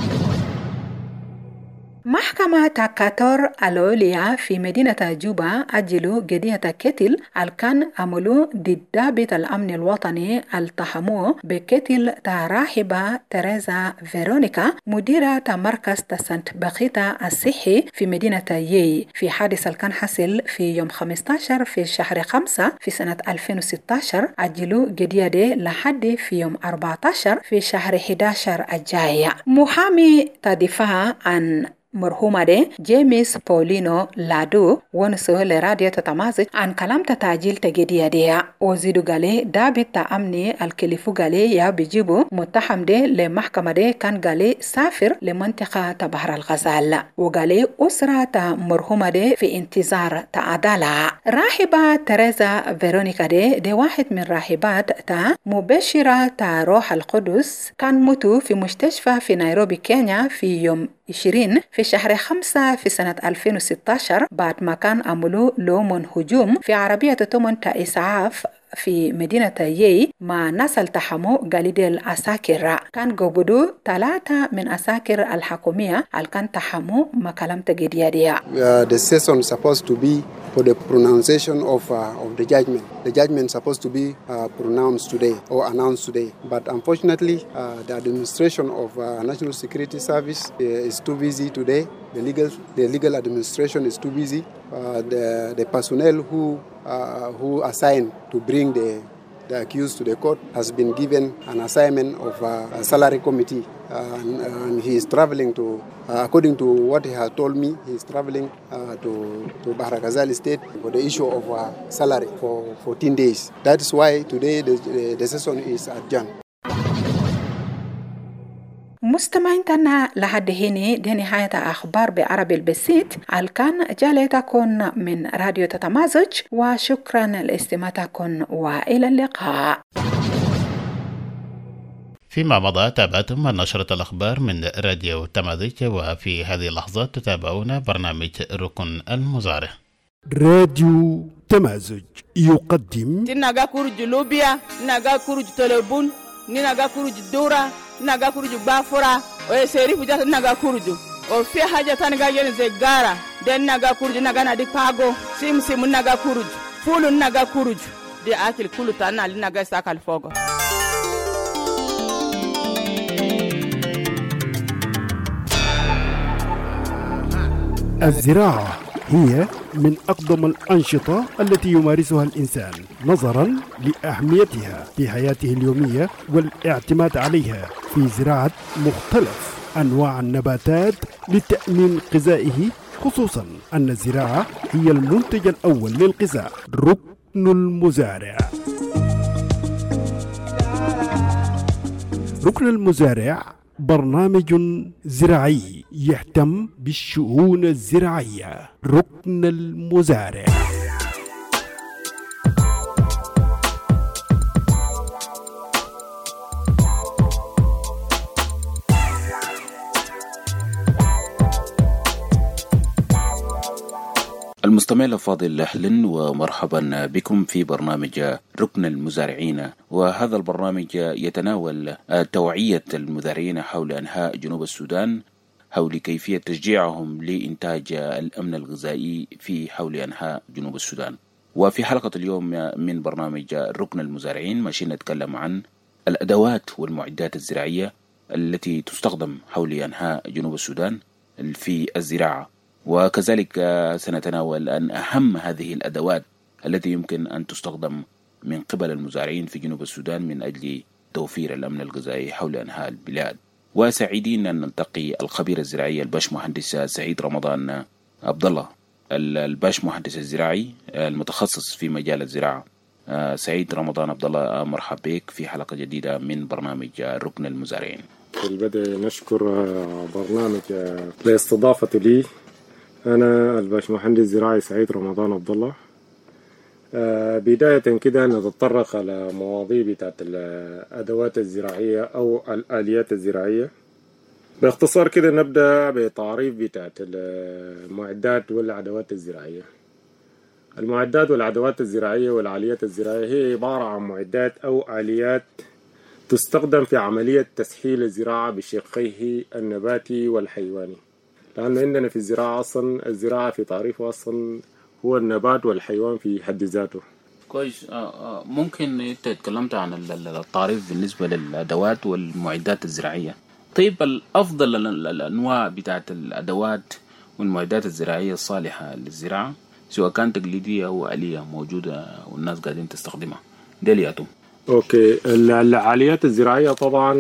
محكمة تاكاتور العليا في مدينة جوبا أجلوا قضية كتل الكان عملوا ضد ضابط الأمن الوطني التهموه بكتل راهبة تريزا فيرونيكا مديرة مركز سانت بخيتا الصحي في مدينة يي في حادث الكان حصل في يوم خمسة عشر في شهر خمسة في سنة ألفين وستة عشر. أجلوا قضية دي لحد في يوم أربعة عشر في شهر أحد عشر الجاي. محامي تدفاع عن مرحومة دي جيمس بولينو لادو ونسو لراديو تتمازج عن كلام تتاجيل تجدية دي وزيدو غالي دابت تأمني الكليفو غالي يا بيجيبو متهم دي لمحكمة دي كان غالي سافر لمنطقة بحر الغزال وغالي أسرة مرحومة دي في انتظار تعدالة. راهبة تريزا فيرونيكا دي دي واحد من راهبات تا مبشرة تا روح القدس كان متو في مستشفى في نيروبي كينيا في يوم عشرين في شهر خمسة في سنة ألفين وستة عشر بعد ما كان عملوا لهم هجوم في عربية تمن إسعاف في مدينة يي مع ناس التحموا قليل الأساكر. كان قبضوا ثلاثة من أساكر الحكومية اللي كان تحموا ما كلام تجدية دي. The session supposed to be for the pronunciation of uh, of the judgment. The judgment supposed to be uh, pronounced today or announced today. But unfortunately, uh, the administration of uh, National Security Service uh, is too busy today. The legal the legal administration is too busy. Uh, the the personnel who uh, who assigned to bring the the accused to the court has been given an assignment of uh, a salary committee, uh, and, and he is traveling to, uh, according to what he has told me, he is traveling uh, to to Bahra Ghazal State for the issue of uh, salary for fourteen days. That is why today the, the, the session is adjourned. مستمعين تنا لحد هنا دي نهاية أخبار بعربي البسيط الكان جالتكم من راديو تتمازج وشكرا لاستماعكم وإلى اللقاء. فيما مضى تابعتم نشرة الأخبار من راديو تمازج وفي هذه اللحظات تتابعون برنامج ركن المزارع. راديو تمازج يقدم تناغا كورج لوبيا ناغا كورج تلبون ناغا كورج دورا naga kuruju bafura o seri bujata naga kuruju o fi haja tan ga yen zegara den naga kuruju naga na di pago sim sim naga kuruju fulu naga kuruju de akil kulu tan ali naga sakal fogo. الزراعة هي من أقدم الأنشطة التي يمارسها الإنسان نظراً لأهميتها في حياته اليومية والاعتماد عليها في زراعة مختلف أنواع النباتات لتأمين غذائه، خصوصاً أن الزراعة هي المنتج الأول للغذاء. ركن المزارع. ركن المزارع برنامج زراعي يهتم بالشؤون الزراعية. ركن المزارع. المستمع الفاضل أهلا ومرحبا بكم في برنامج ركن المزارعين، وهذا البرنامج يتناول توعية المزارعين حول أنحاء جنوب السودان حول كيفية تشجيعهم لإنتاج الأمن الغذائي في حول أنحاء جنوب السودان. وفي حلقة اليوم من برنامج ركن المزارعين ماشي نتكلم عن الأدوات والمعدات الزراعية التي تستخدم حول أنحاء جنوب السودان في الزراعة، وكذلك سنتناول أن أهم هذه الأدوات التي يمكن أن تستخدم من قبل المزارعين في جنوب السودان من أجل توفير الأمن الغذائي حول أنحاء البلاد. وسعيدين أن نلتقي الخبير الزراعي الباش مهندس سعيد رمضان عبد الله، الباش مهندس الزراعي المتخصص في مجال الزراعة سعيد رمضان عبد الله، مرحب بك في حلقة جديدة من برنامج ركن المزارعين. في البداية نشكر برنامج لاستضافته لي. أنا الباشمهندس الزراعي سعيد رمضان عبد الله. بداية كده نتطرق على مواضيع بتاعت الأدوات الزراعية أو الآليات الزراعية. باختصار كده نبدأ بتعريف بتاعت المعدات والأدوات الزراعية. المعدات والأدوات الزراعية والآليات الزراعية هي عبارة عن معدات أو آليات تستخدم في عملية تسهيل الزراعة بشقيه النباتي والحيواني، لأنه عندنا في الزراعة أصلا الزراعة في تعريفه أصلا هو النبات والحيوان في حد ذاته. كويس. ممكن أنت تكلمت عن التعريف بالنسبة للأدوات والمعدات الزراعية. طيب الأفضل الأنواع بتاعت الأدوات والمعدات الزراعية الصالحة للزراعة سواء كانت تقليدية أو آلية موجودة والناس قاعدين تستخدمها ديلياتهم؟ أوكي، الآليات الزراعية طبعا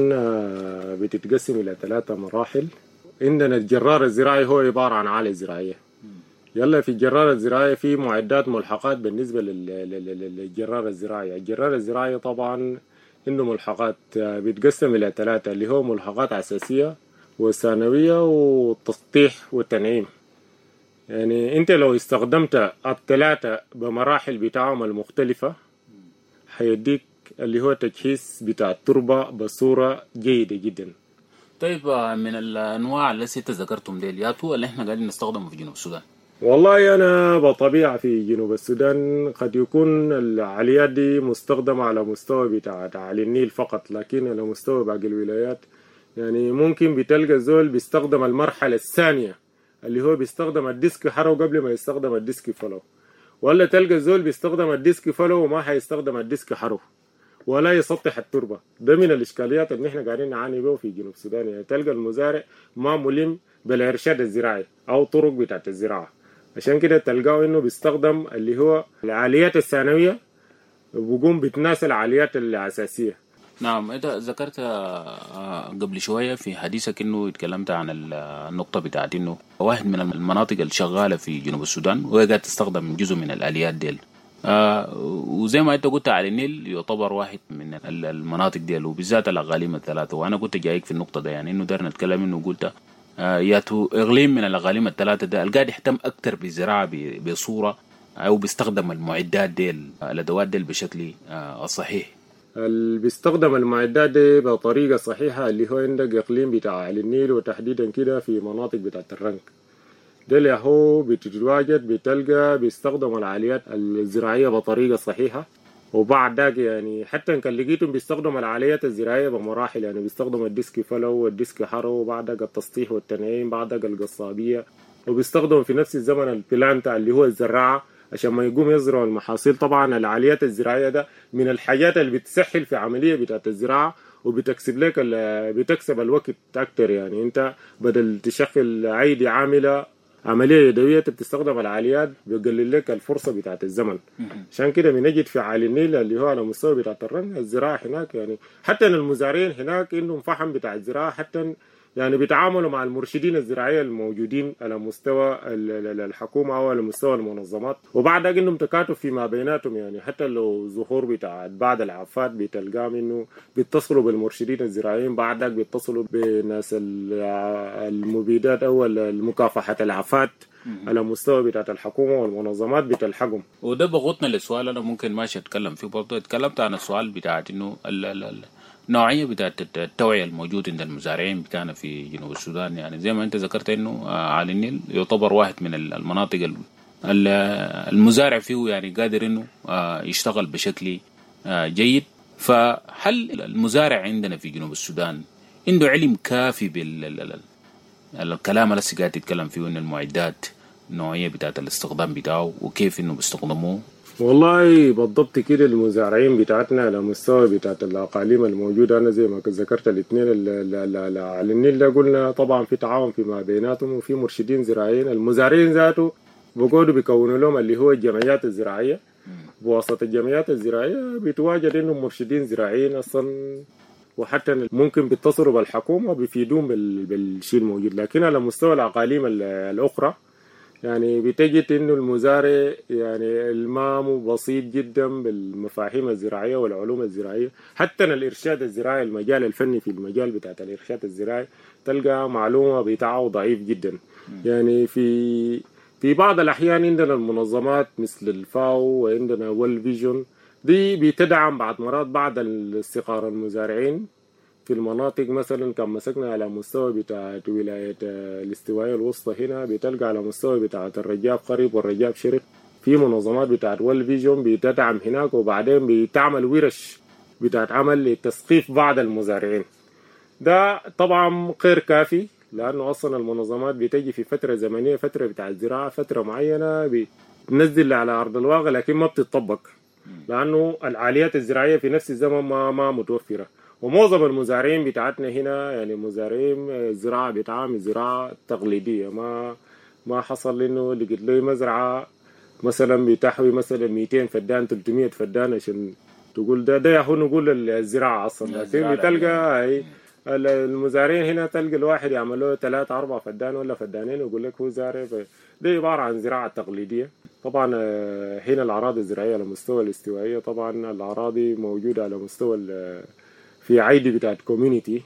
بتتقسم إلى ثلاثة مراحل. عندنا الجرار الزراعي هو عبارة عن آلة زراعية. يلا في الجرار الزراعي في معدات ملحقات بالنسبة للجرار الزراعي. الجرار الزراعي طبعا إنه ملحقات بيتقسم إلى ثلاثة اللي هو ملحقات أساسية وثانوية والتسطيح والتنعيم. يعني أنت لو استخدمت الثلاثة بمراحل بتاعهم المختلفة حيديك اللي هو تجهيز بتاع التربة بصورة جيدة جدا. طيب من الأنواع التي تذكرتم ديلياتو اللي احنا قاعدين نستخدمه في جنوب السودان؟ والله أنا بطبيعة في جنوب السودان قد يكون الآليات دي مستخدمة على مستوى بتاع على النيل فقط، لكن على مستوى باقي الولايات يعني ممكن بتلقى الزول بيستخدم المرحلة الثانية اللي هو بيستخدم الديسك حرو قبل ما يستخدم الديسك فلو، ولا تلقى الزول بيستخدم الديسك فلو وما حيستخدم الديسك حرو ولا يسطح التربة. ده من الإشكاليات اللي احنا قاعدين نعاني بها في جنوب السودان. يعني تلقى المزارع ما ملم بالإرشاد الزراعي أو طرق بتاعت الزراعة، عشان كده تلقاه إنه بيستخدم اللي هو الآليات الثانوية وبقوم بتناسل الآليات الأساسية. نعم، أنت ذكرت قبل شوية في حديثك إنه اتكلمت عن النقطة بتاعت إنه واحد من المناطق الشغالة في جنوب السودان وهي قاعد تستخدم جزء من الآليات ديل. آه وزي ما انت قلت على النيل يعتبر واحد من المناطق دي وبالذات الاقاليم الثلاثه، وانا كنت جايك في النقطه ده يعني انه دارنا نتكلم انه قلت آه ياتو اقليم من الاقاليم الثلاثه ده القاعد يهتم اكثر بالزراعه بصوره او بيستخدم المعدات دي الادوات دي بشكل آه صحيح. اللي بيستخدم المعدات دي بطريقه صحيحه اللي هو عندك اقليم بتاع على النيل وتحديدا كده في مناطق بتاعت الرنك ده اللي هو بتتواجد بتلقى بيستخدموا الآليات الزراعية بطريقة صحيحة. وبعد ذاك يعني حتى إن كان لقيتهم بيستخدموا الآليات الزراعية بمراحل، يعني بيستخدموا الديسك فلو والديسك حرو وبعد ذاك التسطيح والتنعيم بعد ذاك القصابية، وبيستخدموا في نفس الزمن البلانتا اللي هو الزراعة عشان ما يقوم يزرعوا المحاصيل. طبعا الآليات الزراعية ده من الحاجات اللي بتسهل في عملية بتاعت الزراعة وبتكسب لك بتكسب الوقت أكتر. يعني أنت بدل تشغل أيدي عاملة عملية يدوية بتستخدم الآليات بيقلل لك الفرصة بتاعت الزمن. عشان كده بنجد في عالي النيل اللي هو على مستوى بتاعت الرن الزراعة هناك يعني حتى المزارعين هناك إنهم فهم بتاع الزراعة حتى يعني بيتعاملوا مع المرشدين الزراعية الموجودين على مستوى الحكومة أو على مستوى المنظمات، وبعد ذلك إنهم تكاتف فيما بيناتهم. يعني حتى لو ظهور بتاع بعض العفات بتلقاهم إنه بيتصلوا بالمرشدين الزراعيين، بعد ذلك بيتصلوا بناس المبيدات أو المكافحة العفات على مستوى بتاعت الحكومة والمنظمات بتلحقهم. وده بغضنا للسؤال أنا ممكن ماشي أتكلم فيه برضه. اتكلمت عن السؤال بتاعت إنه ال ال النوعية بتاعت التوعية الموجود عند المزارعين بتاعنا في جنوب السودان. يعني زي ما أنت ذكرت إنه على النيل يعتبر واحد من المناطق المزارع فيه يعني قادر إنه يشتغل بشكل جيد. فهل المزارع عندنا في جنوب السودان عنده علم كافي بالكلام اللي قاعد يتكلم فيه إن المعدات النوعية بتاعت الاستخدام بتاعه وكيف إنه بيستخدموه؟ والله بالضبط كده المزارعين بتاعتنا على مستوى بتاعت الأقاليم الموجودة أنا زي ما ذكرت الاثنين على النيل ده قلنا طبعا في تعاون فيما بيناتهم وفي مرشدين زراعيين. المزارعين ذاته بقعدوا بيكونوا لهم اللي هو الجمعيات الزراعية، بواسطة الجمعيات الزراعية بيتواجد إنهم مرشدين زراعيين أصلا، وحتى ممكن بيتصلوا بالحكومة بيفيدون بالشيء الموجود. لكن على مستوى الأقاليم الأخرى يعني بتجد إنه المزارع يعني المامه بسيط جدا بالمفاهيم الزراعية والعلوم الزراعية. حتى الإرشاد الزراعي المجال الفني في المجال بتاعت الإرشاد الزراعي تلقى معلومة بتاعه ضعيف جدا. يعني في في بعض الأحيان عندنا المنظمات مثل الفاو وعندنا وول فيجن دي بتدعم بعض مرات بعض الاستقرار المزارعين في المناطق. مثلا كان مسكنا على مستوى بتاع ولاية الاستوائية الوسطى هنا بتلقى على مستوى بتاع الرجاب قريب والرجاب شرق في منظمات بتاعت وول فيجن بتدعم هناك، وبعدين بتعمل ورش بتاعت عمل لتثقيف بعض المزارعين. ده طبعا غير كافي لأنه أصلا المنظمات بتجي في فترة زمنية، فترة بتاع الزراعة، فترة معينة بتنزل على أرض الواقع لكن ما بتطبق لأنه الآليات الزراعية في نفس الزمن ما ما متوفرة. ومعظم المزارعين بتاعتنا هنا يعني مزارعين الزراعة بتاعهم زراعة تقليدية، ما ما حصل إنه لقيت له مزرعة مثلا بتحوي مثلا مئتين فدان ثلاثمئة فدان عشان تقول ده ده هو نقول الزراعة أصلا. لكن بتلقى هي المزارعين هنا تلقى الواحد يعمل له ثلاثة أربعة فدان ولا فدانين ويقول لك هو زارع. ده عبارة عن زراعة تقليدية. طبعا هنا الأراضي الزراعية على مستوى الاستوائية طبعا الأراضي موجودة على مستوى في عيدي بتاعت كوميونيتي،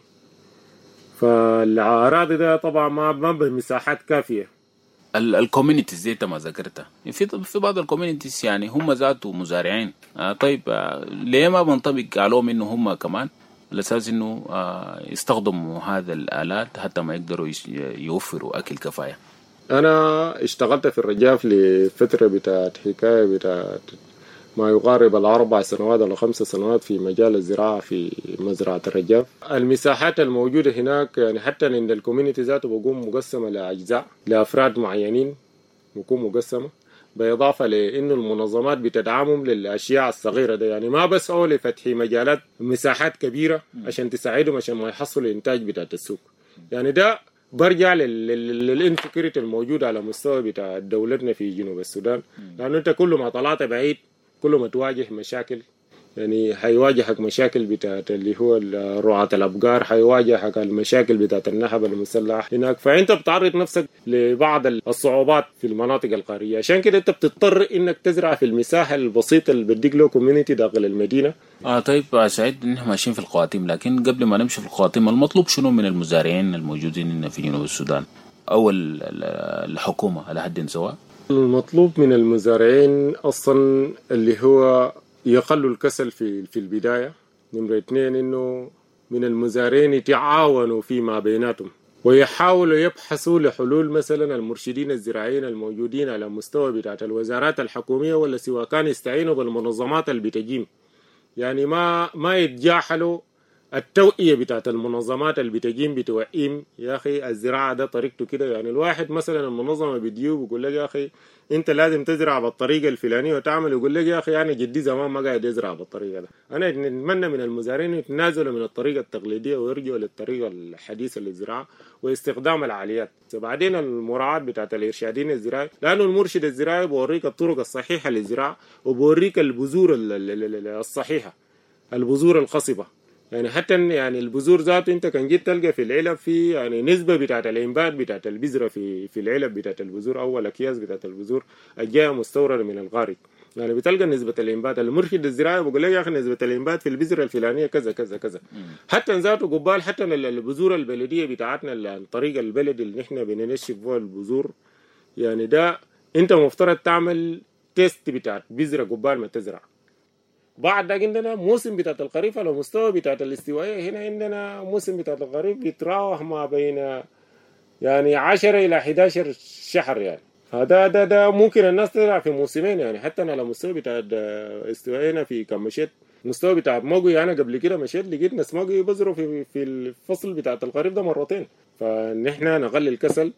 فالأراضي ده طبعا ما ما بمساحات كافية. الكوميونيتيز دي ما ذكرتها في في بعض الكوميونيتيز يعني هم ذاته مزارعين. آه طيب آه ليه ما بنطبق عليهم انه هم كمان الاساس انه آه يستخدموا هذا الآلات حتى ما يقدروا يوفروا اكل كفاية؟ انا اشتغلت في الرجاف لفترة بتاعت حكاية بتاعت ما يقارب الأربع سنوات أو خمس سنوات في مجال الزراعة في مزرعة الرجاف. المساحات الموجودة هناك يعني حتى عند الكوميونيتي ذاته بقوم مقسمة لأجزاء لأفراد معينين بقوم مقسمة، بالإضافة لأنه المنظمات بتدعمهم للأشياء الصغيرة ده. يعني ما بس أولي فتح مجالات مساحات كبيرة عشان تساعدهم عشان ما يحصلوا الإنتاج بتاع السوق. يعني ده برجع للإنفكريت الموجود على مستوى بتاع دولتنا في جنوب السودان، لأنه أنت كل ما طلعت بعيد كل ما تواجه مشاكل. يعني هيواجهك مشاكل بتاعت اللي هو رعاة الأبقار، هيواجهك المشاكل بتاعت النهب المسلح هناك، فأنت بتعرض نفسك لبعض الصعوبات في المناطق القارية. عشان كده أنت بتضطر إنك تزرع في المساحة البسيطة اللي بديك له كوميونيتي داخل المدينة. آه طيب سعيد إن إحنا ماشيين في الخواتيم، لكن قبل ما نمشي في الخواتيم المطلوب شنو من المزارعين الموجودين هنا في جنوب السودان أو الحكومة على حد سواء؟ المطلوب من المزارعين أصلا اللي هو يقلوا الكسل في في البداية. نمرة اثنين إنه من المزارعين يتعاونوا فيما بيناتهم ويحاولوا يبحثوا لحلول. مثلا المرشدين الزراعيين الموجودين على مستوى بتاعت الوزارات الحكومية ولا سواء كان يستعينوا بالمنظمات اللي بتجيم. يعني ما ما يتجاهلوا التوعية بتاعت المنظمات اللي بتجيم بتوعيم يا أخي الزراعة ده طريقته كده. يعني الواحد مثلا المنظمة بيديو بيقول لك يا أخي أنت لازم تزرع بالطريقة الفلانية وتعمل، يقول لك يا أخي أنا جدي زمان ما قاعد يزرع بالطريقة ده. أنا نتمنى من المزارعين يتنازلوا من الطريقة التقليدية ويرجعوا للطريقة الحديثة للزراعة واستخدام العاليات. بعدين المراعاة بتاعت الإرشادين الزراعي، لأنه المرشد الزراعي بوريك الطرق الصحيحة للزراعة وبوريك البذور الصحيحة، البذور القصبة. يعني حتى يعني البذور ذاته انت كان جيت تلقى في العلب في يعني نسبه بتاعت الانبات بتاعت البذره في في العلب بتاعت البذور او الاكياس بتاعت البذور الجايه مستورده من الخارج. يعني بتلقى نسبه الانبات. المرشد الزراعي بقول لك يا اخي نسبه الانبات في البذره الفلانيه كذا كذا كذا. حتى ذاته قبال حتى البذور البلديه بتاعتنا الطريقه البلدي اللي احنا بننشف فيها البذور، يعني ده انت مفترض تعمل تيست بتاعت بذره قبال ما تزرع. بعد ده عندنا موسم بتاعت الخريف على مستوى بتاعت الاستوائية. هنا عندنا موسم بتاعت الخريف بيتراوح ما بين يعني عشرة إلى أحد عشر شهر. يعني هذا ده ده ممكن الناس تزرع في موسمين. يعني حتى أنا على مستوى بتاعت استوائينا في كم مشيت مستوى بتاعت موجي، أنا قبل كده مشيت لقيت ناس موجي بزروا في في الفصل بتاعت الخريف ده مرتين. فنحن نقلل الكسل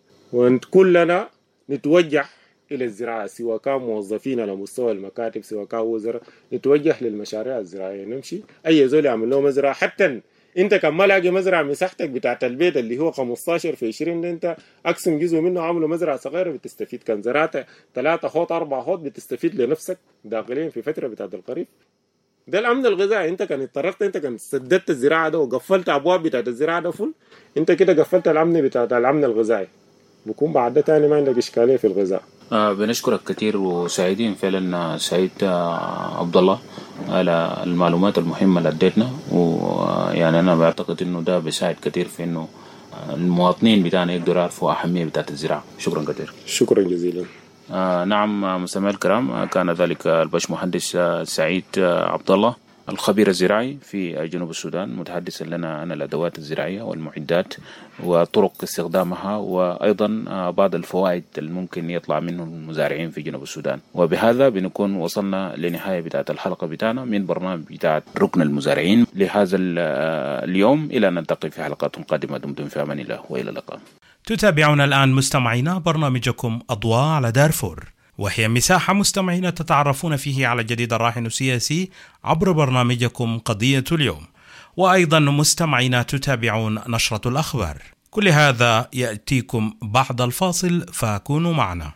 وكلنا نتوجه إلى الزراعة، سواء كان موظفين على مستوى المكاتب سواء كان وزراء، نتوجه للمشاريع الزراعية. نمشي أي زول يعمل له مزرعة. حتى أنت كان ما لاقي مزرعة مساحتك بتاعت البيت اللي هو خمستاشر في عشرين، أنت أقسم جزء منه عملوا مزرعة صغيرة بتستفيد. كان زرعت ثلاثة خط أربعة خط بتستفيد لنفسك داخلين في فترة بتاعت الخريف. ده الأمن الغذائي. أنت كان اضطرقت، أنت كان سددت الزراعة ده وقفلت أبواب بتاعت الزراعة ده فل، أنت كده قفلت الأمن بتاعت الأمن الغذائي. بكون بعد ده تاني ما عندك إشكالية في الغذاء. آه بنشكرك كثير وسعيدين فعلا سعيد آه عبد الله على المعلومات المهمة اللي اديتنا، ويعني أنا بعتقد إنه ده بيساعد كثير في إنه المواطنين بتاعنا يقدروا يعرفوا أهمية بتاعة الزراعة. شكرا كثير. شكرا جزيلا. آه نعم مستمعي الكرام، آه كان ذلك الباشمهندس آه سعيد آه عبد الله الخبير الزراعي في جنوب السودان، متحدثا لنا عن الأدوات الزراعية والمعدات وطرق استخدامها، وأيضا بعض الفوائد الممكن يطلع منه المزارعين في جنوب السودان. وبهذا بنكون وصلنا لنهاية بتاعة الحلقة بتاعنا من برنامج بتاعة ركن المزارعين لهذا اليوم، إلى أن نلتقي في حلقات قادمة. دمتم في أمان الله وإلى اللقاء. تتابعون الآن مستمعينا برنامجكم أضواء على دارفور، وهي مساحة مستمعين تتعرفون فيه على جديد الراهن السياسي عبر برنامجكم قضية اليوم، وأيضا مستمعين تتابعون نشرة الأخبار. كل هذا يأتيكم بعد الفاصل، فكونوا معنا.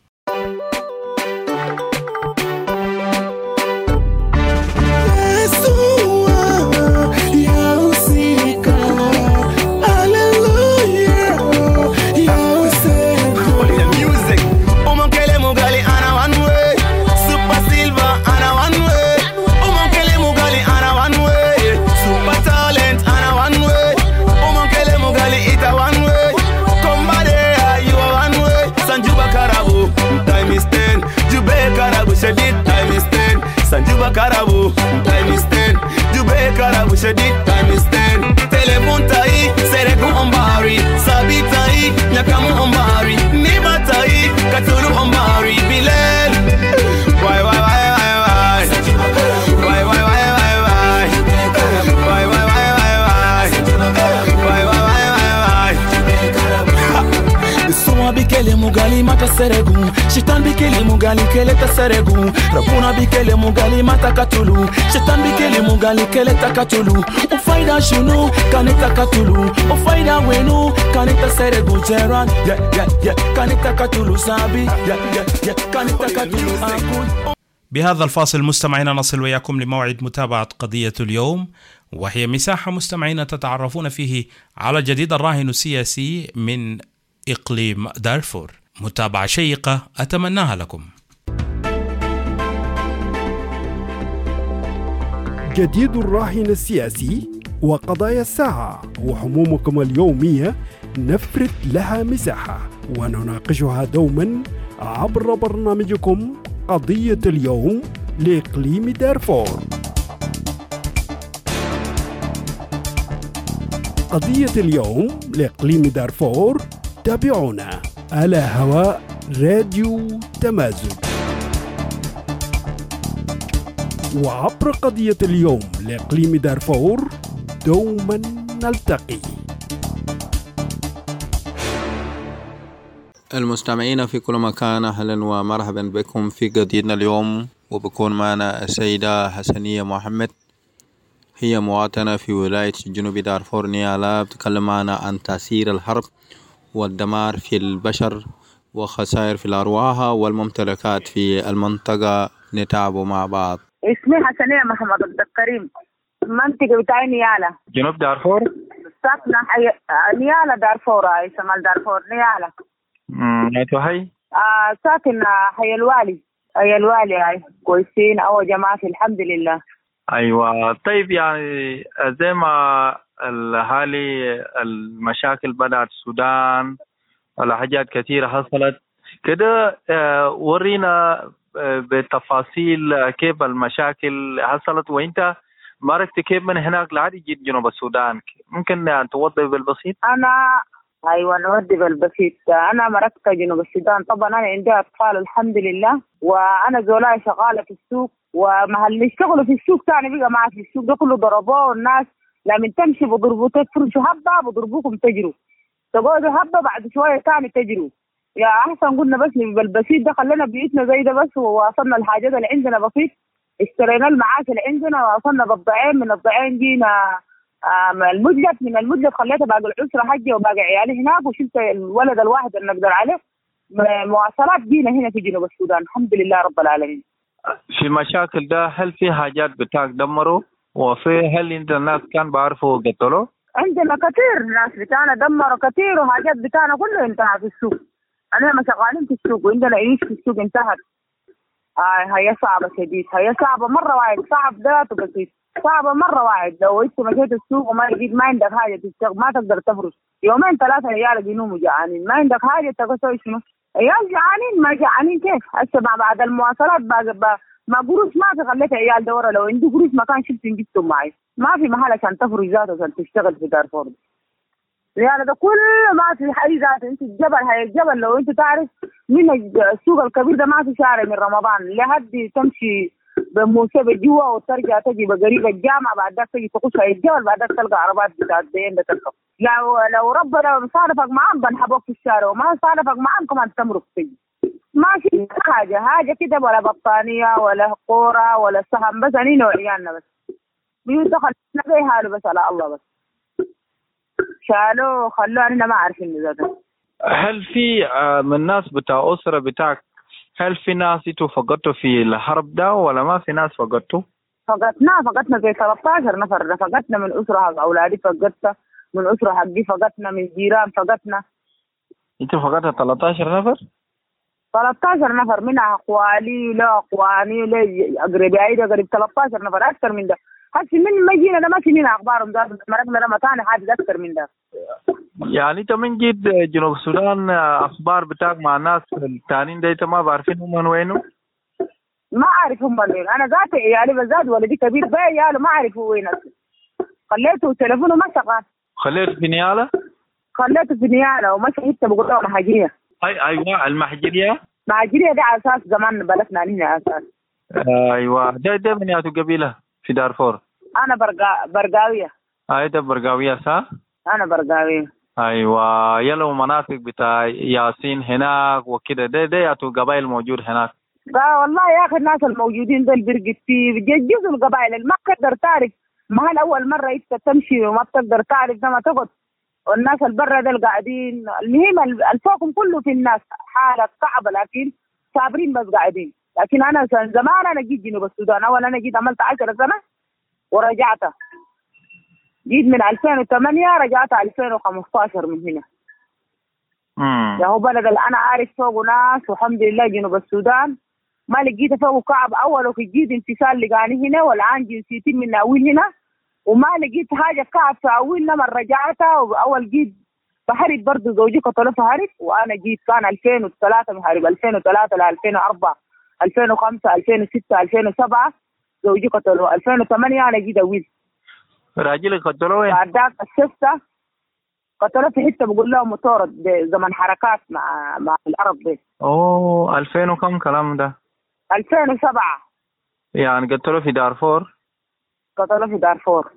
Sanjuba Karabu, time is ten. Jube Karabu, shadid, time is ten. Telephone tai, seregu ombari. Sabi tai, nyakamu ombari. Niba tai, katulu ombari. Bilal, why why why why why? Why why why why why? Why why why why why? Why why why why why? Suma bikele mugali mata seregu. Shitan bikele mugali kele ta seregu. Rabuna bikele mugali mata katulu. Shitan bikele mugali kele ta katulu. Ufaida shunu kanita katulu. Ufaida wenu kanita seregu jeran. Yeah yeah yeah kanita katulu sabi. Yeah yeah yeah kanita katulu akul. بهذا الفاصل مستمعين نصل وياكم لموعد متابعة قضية اليوم، وهي مساحة مستمعين تتعرفون فيه على جديد الراهن السياسي من إقليم دارفور. متابعة شيقة أتمناها لكم. جديد الراهن السياسي وقضايا الساعة وهمومكم اليومية نفرد لها مساحة ونناقشها دوما عبر برنامجكم قضية اليوم لإقليم دارفور. قضية اليوم لإقليم دارفور تابعونا على هواء راديو تمازج، وعبر قضية اليوم لإقليم دارفور دوما نلتقي. المستمعين في كل مكان، أهلا ومرحبا بكم في قضيتنا اليوم، وبكون معنا السيدة حسنية محمد، هي مواطنة في ولاية جنوب دارفور نيالا، بتكلم معنا عن تأثير الحرب والدمار في البشر وخسائر في الأرواح والممتلكات في المنطقة. نتابع مع بعض. اسمي حسنية محمد عبد الكريم، المنطقة بتاعي نيالا جنوب دارفور، ساكنة حي... نيالا دارفور، هاي شمال دارفور نيالا. امم هاي آه ساكنة حي الوالي، حي الوالي هاي كويسين أو جماعة الحمد لله. أيوة طيب، يعني زي ما الحالي المشاكل بدأت السودان ولا حاجات كثيرة حصلت كده، ورينا بتفاصيل كيف المشاكل حصلت، وانت مركت كيف من هناك لحد جيت جنوب السودان، ممكن توضح بالبسيط؟ أنا أيوة نودي بالبسيط. أنا مركت جنوب السودان، طبعا أنا عندي أطفال الحمد لله، وأنا زولاي شغالة في السوق، ومهل يشتغلوا في السوق تاني بقى معي في السوق ده كله ضربوه الناس، لما تمشي بضربوا تفرشوا هبة بضربوكم تجروا، تقعدوا هبة بعد شوية تاني تجروا. يا أحسن قلنا بس بالبسيط ده خلينا بيوتنا زي ده بس، ووصلنا الحاجات اللي عندنا بسيط، اشترينا المعاش اللي عندنا، ووصلنا بالضعين، من الضعين جينا المدلت، من المدلت خليتها باقي العسرة حجة وباقي عيالي هناك، وشلت الولد الواحد اللي نقدر عليه. مواصلات جينا هنا في جنوب السودان الحمد لله رب العالمين. في المشاكل ده هل في حاجات بتاعك دمروا، وفي هل انت الناس كان بعرفوا قتلوا؟ عندنا كثير ناس بتاعنا دمروا كثير وحاجات بتاعنا كله انتهى في السوق. أنا ما شغالين في السوق وعندنا عيش في السوق انتهت. آه هي صعبة شديد، هي صعبة مرة واحد، صعب ذاته بسيط، صعبة مرة واحد. لو انت مشيت السوق وما لقيت ما عندك حاجة تشتغل ما تقدر تفرش، يومين ثلاثة عيال ينوموا جعانين، ما عندك حاجة تسوي شنو؟ عيال جعانين ما جعانين كيف؟ هسه بعد المواصلات بعد ما قروش ما في خليت عيال دورة، لو عندي قروش ما كان شفت جبتهم معي، ما في محل عشان تفرش ذاته عشان تشتغل في دارفور. يعني ده كله ما في حي ذاته. انت الجبل هاي الجبل لو انت تعرف من السوق الكبير ده ما في شارع من رمضان لحد تمشي بموسى جوا وترجع تجي بقريب الجامعة، بعد ذاك تجي تخش هاي الجبل، بعد ذاك تلقى عربات بتاعت بين ده تركب. لو لو ربنا صادفك معاهم بنحبوك في الشارع، وما صادفك معاهم كمان تمرق تجي. ما في حاجة حاجة كده ولا بطانية ولا كورة ولا سهم، بس أني وعيالنا بس بيدخل نبي حاله بس على الله بس شالوا خلوا أنا ما عارفين ذاته. هل في من الناس بتاع أسرة بتاعك، هل في ناس انتوا فقدتوا في الحرب ده ولا ما في ناس فقدتوا؟ فقدنا فقدنا زي ثلاثة عشر نفر، فقدنا من أسرة حق أولادي، فقدتها من أسرة حقي، فقدنا من جيران، فقدنا. انتوا فقدتوا ثلاثة عشر نفر؟ ثلاثة عشر نفر منها أخوالي لا أخواني لا أقربائي ده قريب ثلاثة عشر نفر أكثر من ده. هسي من ما جينا ده ما في لنا أخبارهم ده مرقنا لما ثاني حاجة أكثر من ده. يعني أنت من جيت جنوب السودان أخبار بتاعك مع الناس الثانيين ده أنت ما بعرفين هم من وينه؟ ما أعرف هم من وين، أنا ذاتي عيالي بزاد ولدي كبير بقى عياله ما أعرف هو وين. خليته تليفونه ما شغال. خليته في نيالة؟ خليته في نيالة وما شهدت بقول له محاجية. أي أيوة المحجرية؟ محجرية ده على أساس زمان بلدنا هنا أساس. أيوة ده ده من ياتو قبيلة في دارفور؟ أنا برقا برقاوية. أي ده برقاوية صح؟ أنا برقاوية. أيوة يلو مناطق بتاع ياسين هناك وكده، ده ده ياتو قبائل موجود هناك. لا والله يا أخي الناس الموجودين دول برقتي بيجزوا القبائل اللي ما بتقدر تعرف محل أول مرة أنت تمشي وما بتقدر تعرف لما تقعد، والناس البرة دول قاعدين. المهم الفوقهم كله في الناس حالة صعبة لكن صابرين بس قاعدين. لكن أنا زمان أنا جيت جنوب السودان، أول أنا جيت عملت عشر سنة ورجعت، جيت من ألفين وثمانية رجعت ألفين وخمسة عشر من هنا. امم ده هو بلد اللي أنا عارف فوقه ناس والحمد لله. جنوب السودان ما لقيت فوقه كعب أول وفي جيت انفصال لقاني هنا، والآن جنسيتي من أول هنا، وما لقيت حاجة كعب في أولنا من رجعتها. وأول جيت فهرب برضه زوجي قتله فهرب، وأنا جيت كان ألفين وثلاثة مهرب، ألفين وثلاثة ل ألفين وأربعة، ألفين وخمسة، ألفين وستة، ألفين وسبعة زوجي قتله، ألفين وثمانية أنا جيت أويل. راجلك قتله وين؟ بعد ذاك الستة قتله في حتة بقول لهم مطارد زمن حركات مع مع العرب دي. أوه ألفين وكم كلام ده؟ ألفين وسبعة. يعني قتله في دارفور؟ قتله في دارفور.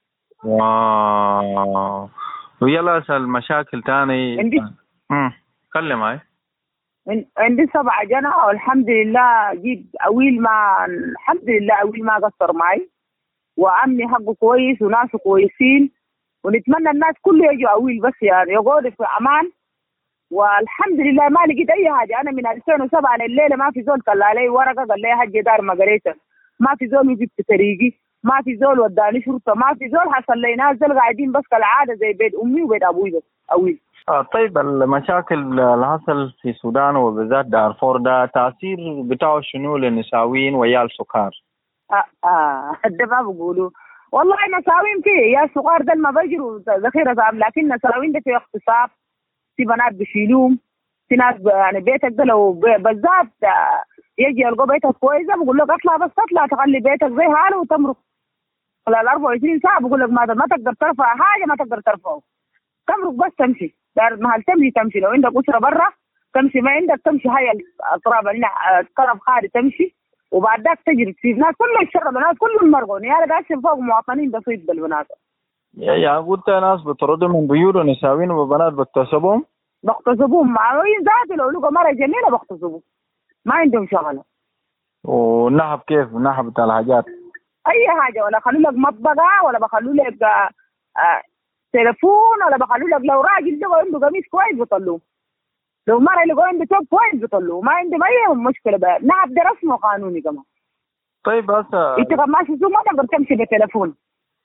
واو. ويلا اسال مشاكل تاني. عندي امم كلم معي. عندي سبعة جنة والحمد لله. جيت أويل ما الحمد لله أويل ما قصر معي، وعمي حقه كويس وناسه كويسين، ونتمنى الناس كله يجوا أويل بس يعني يقعدوا في أمان. والحمد لله ما لقيت أي حاجة. أنا من ألفين وسبعة لليلة ما في زول طلع لي ورقة قال لي حاجة دار ما قريتها، ما في زول وجبت طريقي، ما في زول وداني شرطة، ما في زول حصل لي ناس زول قاعدين بس كالعادة زي بيت أمي وبيت أبوي بس أويل. آه طيب المشاكل اللي حصل في السودان وبالذات دارفور ده تأثير بتاعه شنو للنساوين ويا السكر؟ آه آه ده ما بقولوا والله نساوين فيه يا السكر ده ما بيجروا ذخيرة صعب، لكن نساوين ده في اغتصاب، في بنات بيشيلوهم، في ناس يعني بيتك ده لو بالذات يجي يلقوا بيتك كويسة بقول لك اطلع بس تطلع تخلي بيتك زي حاله وتمرق خلال أربعة وعشرين ساعة. بقول لك ما ما تقدر ترفع حاجة، ما تقدر ترفعه، تمرق بس تمشي دار محل تمشي تمشي. لو عندك أسرة برا تمشي، ما عندك تمشي هاي الأطراف الطرف خارج تمشي، وبعد ذاك تجري في ناس كلهم يشتغلوا، ناس كلهم مرقون يا ده أشوف فوق مواطنين بسيط بالبنات. يا يا قلت ناس بتردوا من بيوت ونساوين وبنات بغتصبهم بغتصبوهم معروين ذاتي، لو لقوا مرة جميلة بغتصبوه، ما عندهم شغلة. ونهب كيف نهب بتاع الحاجات؟ أي حاجة، ولا خلوا لك مطبخة، ولا بخلوا لك آه آه تليفون، ولا بخلوا لك لو راجل لقوا عنده قميص كويس بيطلوه، لو مرة لقوا عنده توب كويس بيطلوه، ما عندهم أي مشكلة بقى. نهب ده رسمه قانوني كمان. طيب هسه أنت ماشي سوق ما تقدر تمشي بتليفون،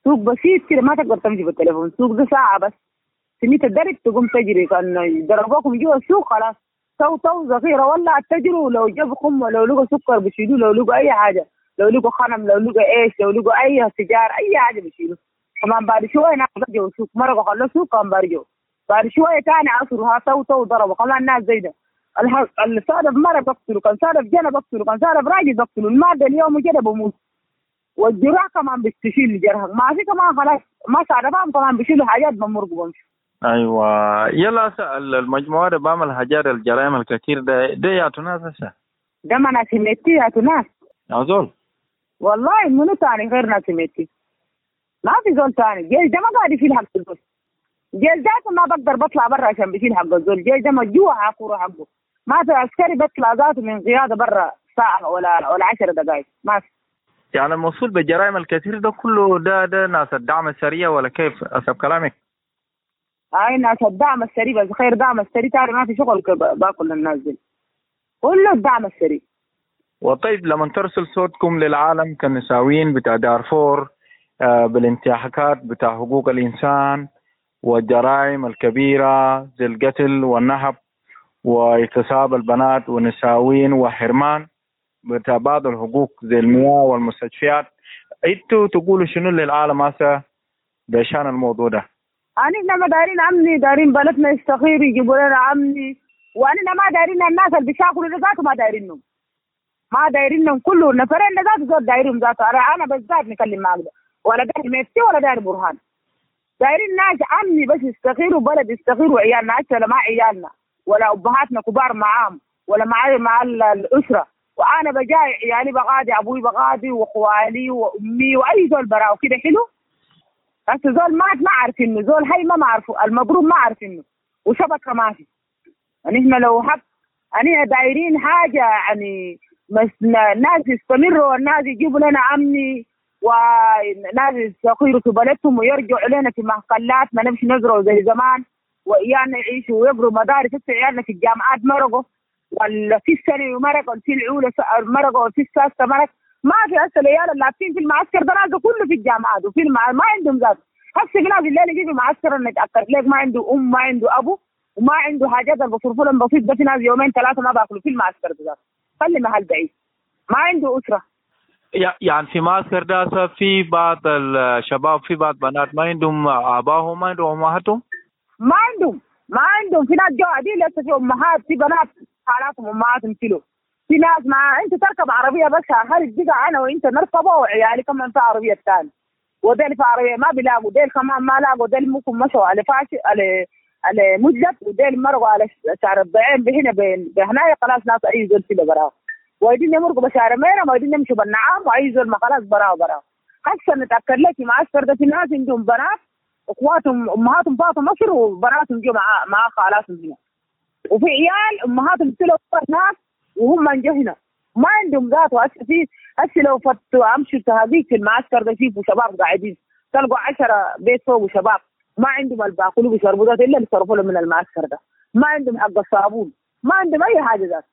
سوق بسيط كده ما تقدر تمشي بالتليفون، سوق ده ساعة بس سميت الدرب تقوم تجري، كان ضربوكم جوا السوق خلاص تو تو صغيرة ولا تجروا، لو جابكم لو لقوا سكر بيشيلوا، لو لقوا أي حاجة، لو لقوا خنم، لو لقوا إيش، لو لقوا أي سيجار أي حاجة بيشيلوا. كمان بعد شوية ناس رجعوا سوق مرقوا خلوا سوق كمان برجعوا، بعد شوية تاني عصرها تو تو ضربوا كمان ناس زي ده. الصادف مرة بقتلوا، كان صادف جنة بقتلوا، كان صادف راجل بقتلوا، المادة اليوم كده بموت، والجراح كمان بتشيل جرحك، ما في كمان خلاص ما صادفهم كمان بيشيلوا حاجات بمرقوا بمشوا. ايوه يلا سأل المجموعه ده بعمل حاجات الجرائم الكثير ده ده يا توناس هسه ده ما ناس ميتي يا توناس يا زول والله منو تاني غير ناس ميتي ما في زول تاني. جيش ده ما قاعد يشيل حق الزول، جيش ذاته ما بقدر بطلع برا عشان بيشيل حق الزول، جيش ده مجوع حقه حقه، ما في عسكري بيطلع ذاته من قياده برا ساعه ولا ولا عشر دقائق ما في. يعني الموصول بالجرائم الكثير ده كله ده ده ناس الدعم السريع ولا كيف حسب كلامك؟ هاي ناس الدعم السريع بس خير دعم السريع تعرف ما في شغل باكل الناس دي كله الدعم السريع. وطيب لما ترسل صوتكم للعالم كنساوين بتاع دارفور آه بالانتهاكات بتاع حقوق الإنسان والجرائم الكبيرة زي القتل والنهب واغتصاب البنات والنساوين وحرمان بتاع بعض الحقوق زي المياه والمستشفيات، انتوا تقولوا شنو للعالم هسه بشان الموضوع ده؟ أنا ما دارين أمني، دارين بلدنا يستخير يجيبوا لنا أمني، وأنا ما دارين الناس اللي بيشاكلوا ذاته ما دارينهم، ما دارينهم كله نفرين ذاته زود دايرهم ذاته. أنا بالذات نكلم معك ده ولا داري ميفتي ولا داري برهان، دايرين ناس أمني بس يستخيروا بلد يستخيروا عيالنا ولا مع عيالنا ولا أبهاتنا كبار معاهم ولا مع مع الأسرة، وأنا بجاي عيالي بغادي أبوي بغادي وأخوالي وأمي وأي زول براو كده حلو. بس زول مات ما عارفينه، زول حي ما معرفه، المضروب ما عارفينه وشبكه ما في. نحن لو حق أنا دايرين حاجة يعني ناس يستمروا والناس يجيبوا لنا أمني وناس يستقيروا في بلدهم ويرجعوا علينا في محقلات ما نمشي نزرعوا زي زمان وإيانا يعيشوا ويقروا مدارس. هسه عيالنا في الجامعات مرقوا ولا في الثانوي مرق ولا في الأولى مرقوا ولا في السادسة مرق، ما في هسه العيال اللابسين في المعسكر ده ناس كله في الجامعات وفي المع... ما عندهم ذات. هسه في ناس الليله يجي في معسكر نتاكد ليك ما عنده ام ما عنده ابو وما عنده حاجات اللي بصرفوا لهم بسيط، ده في ناس يومين ثلاثه ما باكلوا في المعسكر ده، خلي محل بعيد ما عنده اسره. يعني في معسكر ده في بعض الشباب في بعض بنات ما عندهم اباهم ما عندهم امهاتهم ما عندهم ما عندهم في ناس جو قاعدين لسه في امهات في بنات حالاتهم امهاتهم كيلو، في ناس مع انت تركب عربيه بس هل دقة انا وانت نركبه وعيالي كمان في عربيه ثانيه وديل في عربيه ما بيلاقوا، ديل كمان ما لاقوا، ديل ممكن مشوا على فاشي على على مجلد وديل مرقوا على شعر الضعين بهنا بين بهنايا خلاص ناس اي زول كده براو ويدين يمرقوا بشعر ميرا ويدين يمشوا بالنعام واي زول ما خلاص براو براو. هسه نتاكد لك معسكر ده في ناس عندهم بنات اخواتهم امهاتهم فاتوا مصر وبناتهم جو مع مع خالاتهم هنا، وفي عيال امهاتهم طلعوا ناس وهم من هنا ما عندهم ذات. وهسه في هسه لو فتوا امشوا تهذيك في المعسكر ده يشوفوا شباب قاعدين تلقوا عشرة بيت فوق شباب ما عندهم الباكلوا بيشربوا ذات الا اللي صرفوا لهم من المعسكر ده، ما عندهم حق الصابون ما عندهم اي حاجه ذات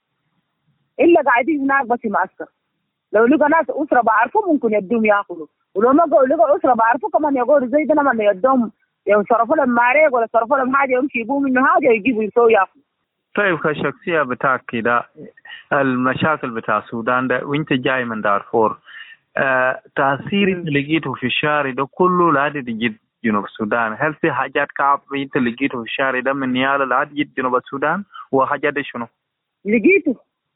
الا قاعدين هناك بس معسكر. لو لقوا ناس اسره بعرفوا ممكن يدوم ياكلوا، ولو ما لقوا اسره بعرفوا كمان يقولوا زي ده لما يدوم يوم صرفوا لهم ماريق ولا صرفوا لهم حاجه يمشي يجيبوا منه حاجه يجيبوا يسووا ياكلوا. طيب كشخصية بتاعك كده المشاكل بتاع السودان ده وانت جاي من دارفور آه، تأثير انت لقيته في الشارع ده كله لعدد جد جنوب السودان، هل في حاجات كعب انت لقيته في الشارع ده من نيال لعدد جد جنوب السودان وحاجات دي شنو؟ لقيته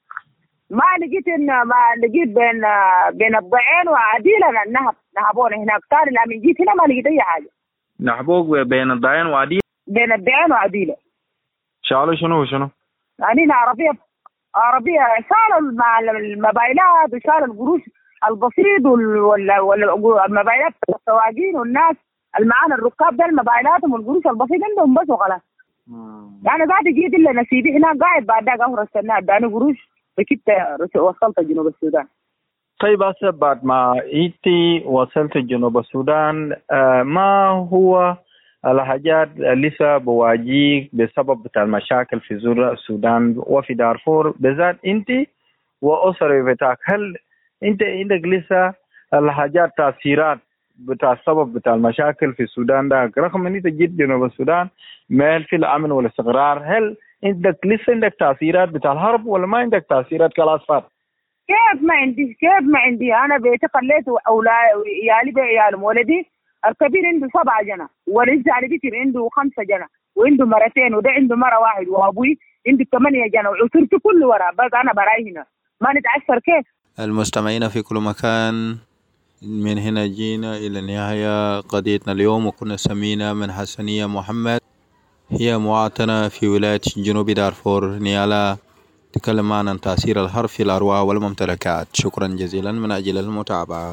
ما لقيت ان ما لقيت بين بين الضعين وعديلة النهب نهبونا هناك ثاني لما جيت هنا ما لقيت اي حاجة. نهبوك بين الضعين وعديلة؟ بين الضعين وعديلة. شالوا شنو وشنو؟ يعني عربية عربية شالوا الموبايلات وشالوا القروش البسيط والموبايلات السواقين والناس المعانا الركاب ده الموبايلاتهم والقروش البسيط عندهم بس وخلاص. يعني قاعد جيت الا نسيبي هناك قاعد بعد ذاك اهر السنة اداني قروش ركبت وصلت جنوب السودان. طيب هسه بعد ما ايتي وصلت جنوب السودان آه ما هو الحاجات لسه بواجيك بسبب بتاع المشاكل في زور السودان وفي دارفور بالذات انت واسره بتاعك؟ هل انت عندك لسه الحاجات تاثيرات بتاع السبب بتاع المشاكل في السودان ده، رغم ان انت جيت جنوب السودان مال في الامن والاستقرار، هل عندك لسه عندك تاثيرات بتاع الحرب ولا ما عندك تاثيرات كالاصفار؟ كيف ما عندي كيف ما عندي انا بيتي خليت اولاد عيالي بعيالهم، ولدي الكبير عنده سبعة جنة، ولسه على بكر عنده خمسة جنة، وعنده مرتين، وده عنده مرة واحد، وابوي عنده ثمانية جنة، وعثرت كل ورا، بس انا براي هنا ما نتعثر. كيف المستمعين في كل مكان، من هنا جينا إلى نهاية قضيتنا اليوم، وكنا سمينا من حسنية محمد، هي مواطنة في ولاية جنوب دارفور نيالا، تكلم معنا عن تأثير الحرب في الأرواح والممتلكات. شكرا جزيلا من أجل المتابعة.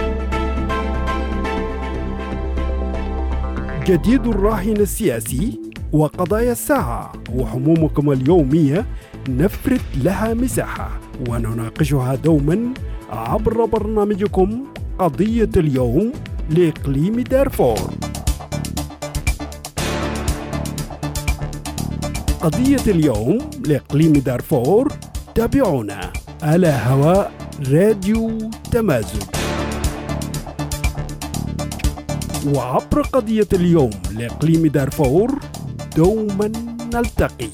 جديد الراهن السياسي وقضايا الساعة وحمومكم اليومية نفرد لها مساحة ونناقشها دوما عبر برنامجكم قضية اليوم لإقليم دارفور. قضية اليوم لإقليم دارفور تابعونا على هواء راديو تمازج، وعبر قضية اليوم لإقليم دارفور دوما نلتقي.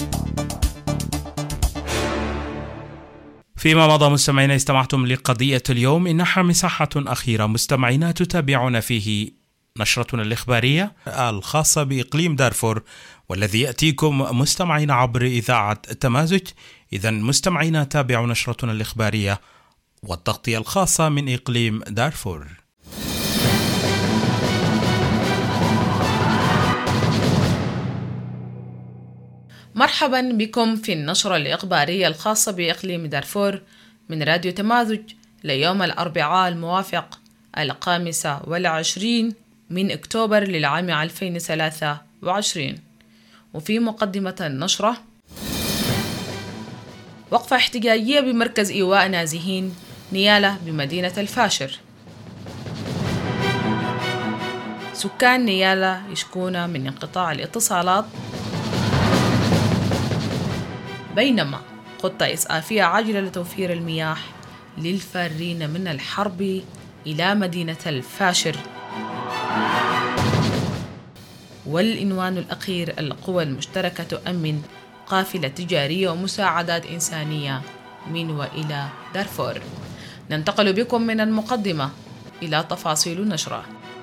فيما مضى مستمعينا استمعتم لقضية اليوم، إنها مساحة أخيرة مستمعينا تتابعون فيه نشرتنا الإخبارية الخاصة بإقليم دارفور، والذي يأتيكم مستمعين عبر إذاعة تمازج. إذن مستمعينا تابعوا نشرتنا الإخبارية والتغطية الخاصة من إقليم دارفور. مرحبا بكم في النشرة الإخبارية الخاصة بإقليم دارفور من راديو تمازج ليوم الأربعاء الموافق الخامسة والعشرين من أكتوبر للعام ألفين وثلاثة وعشرين. وفي مقدمة النشرة: وقفة احتجاجية بمركز إيواء نازحين نيالة بمدينة الفاشر. سكان نيالة يشكون من انقطاع الاتصالات، بينما خطة إسعافية عاجلة لتوفير المياه للفارين من الحرب إلى مدينة الفاشر. والعنوان الأخير: القوى المشتركة تؤمن قافلة تجارية ومساعدات إنسانية من وإلى دارفور. ننتقل بكم من المقدمة إلى تفاصيل النشرة.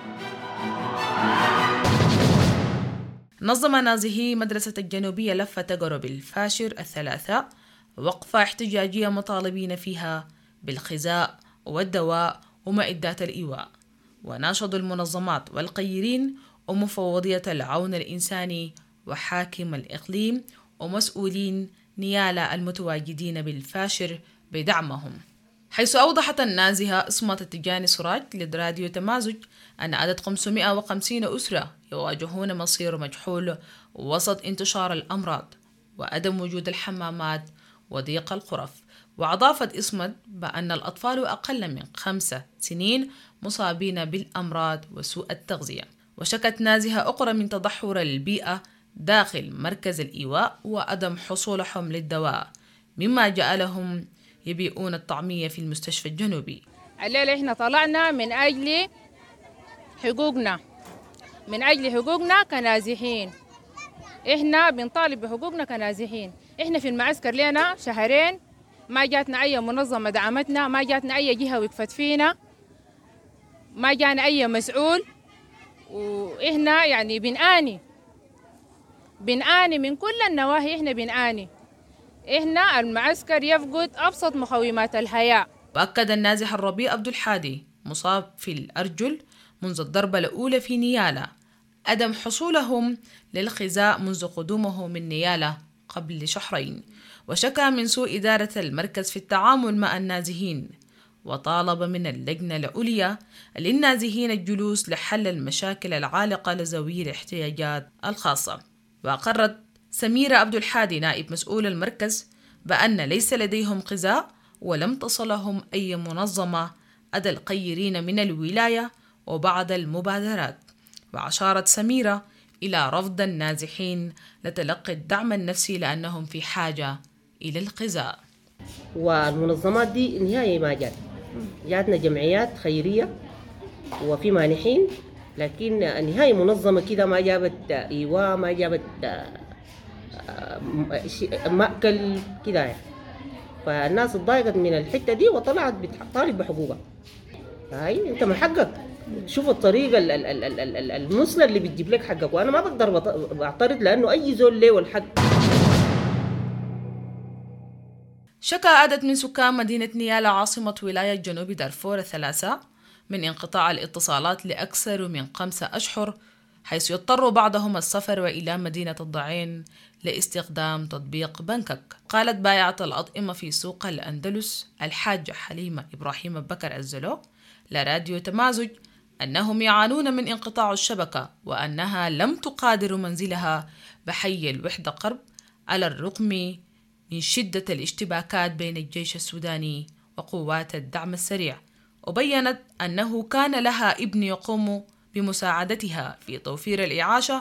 نظم نازحي مدرسة الجنوبية لفة تجرب الفاشر الثلاثاء وقفة احتجاجية مطالبين فيها بالغذاء والدواء ومعدات الإيواء، وناشدوا المنظمات والقيرين ومفوضية العون الإنساني وحاكم الإقليم ومسؤولين نيالة المتواجدين بالفاشر بدعمهم، حيث أوضحت النازحة اسمة التجاني سراج لراديو تمازج أن عدد خمسمائة وخمسين أسرة يواجهون مصير مجحول وسط انتشار الأمراض وعدم وجود الحمامات وضيق الغرف. وأضافت اسمة بأن الأطفال أقل من خمس سنين مصابين بالأمراض وسوء التغذية. وشكت نازحة أخرى من تدهور البيئة داخل مركز الإيواء وعدم حصولهم للدواء، مما جعلهم يبيعون الطعمية في المستشفى الجنوبي. الليلة إحنا طلعنا من أجل حقوقنا، من أجل حقوقنا كنازحين. إحنا بنطالب بحقوقنا كنازحين. إحنا في المعسكر لنا شهرين ما جاتنا أي منظمة دعمتنا، ما جاتنا أي جهة وقفت فينا، ما جانا أي مسؤول، وإحنا يعني بنعاني بنعاني من كل النواحي. إحنا بنعاني، إحنا المعسكر يفقد أبسط مقومات الحياة. وأكد النازح الربيع عبد الحادي مصاب في الأرجل منذ الضربة الأولى في نيالة عدم حصولهم للغذاء منذ قدومه من نيالة قبل شهرين، وشكى من سوء إدارة المركز في التعامل مع النازحين، وطالب من اللجنة العليا للنازحين الجلوس لحل المشاكل العالقة لذوي الاحتياجات الخاصة. وأقرت سميرة عبد الحادي نائب مسؤول المركز بأن ليس لديهم غذاء ولم تصلهم أي منظمة عدا القيرين من الولاية وبعض المبادرات. وأشارت سميرة إلى رفض النازحين لتلقي الدعم النفسي لأنهم في حاجة إلى الغذاء. والمنظمات دي نهائي ما جات، جاتنا جمعيات خيرية وفي مانحين، لكن النهاية منظمة كده ما جابت إيواء، ما جابت مأكل كده يعني. فالناس اتضايقت من الحتة دي وطلعت بتطالب بحقوقها. هاي انت من حقك شوف الطريقة المثلى اللي بتجيب لك حقك، وانا ما بقدر بعترض لانه اي زول له الحق. شكى عدد من سكان مدينة نيالا عاصمة ولاية جنوب دارفور الثلاثاء من انقطاع الاتصالات لأكثر من خمسة أشهر، حيث يضطر بعضهم السفر وإلى مدينة الضعين لاستخدام تطبيق بنكك. قالت بايعة الأطعمة في سوق الأندلس الحاجة حليمة إبراهيم بكر الزلو لراديو تمازج أنهم يعانون من انقطاع الشبكة، وأنها لم تقادر منزلها بحي الوحدة قرب على الرغم من شدة الاشتباكات بين الجيش السوداني وقوات الدعم السريع. وبيّنت أنه كان لها ابن يقوم بمساعدتها في توفير الإعاشة،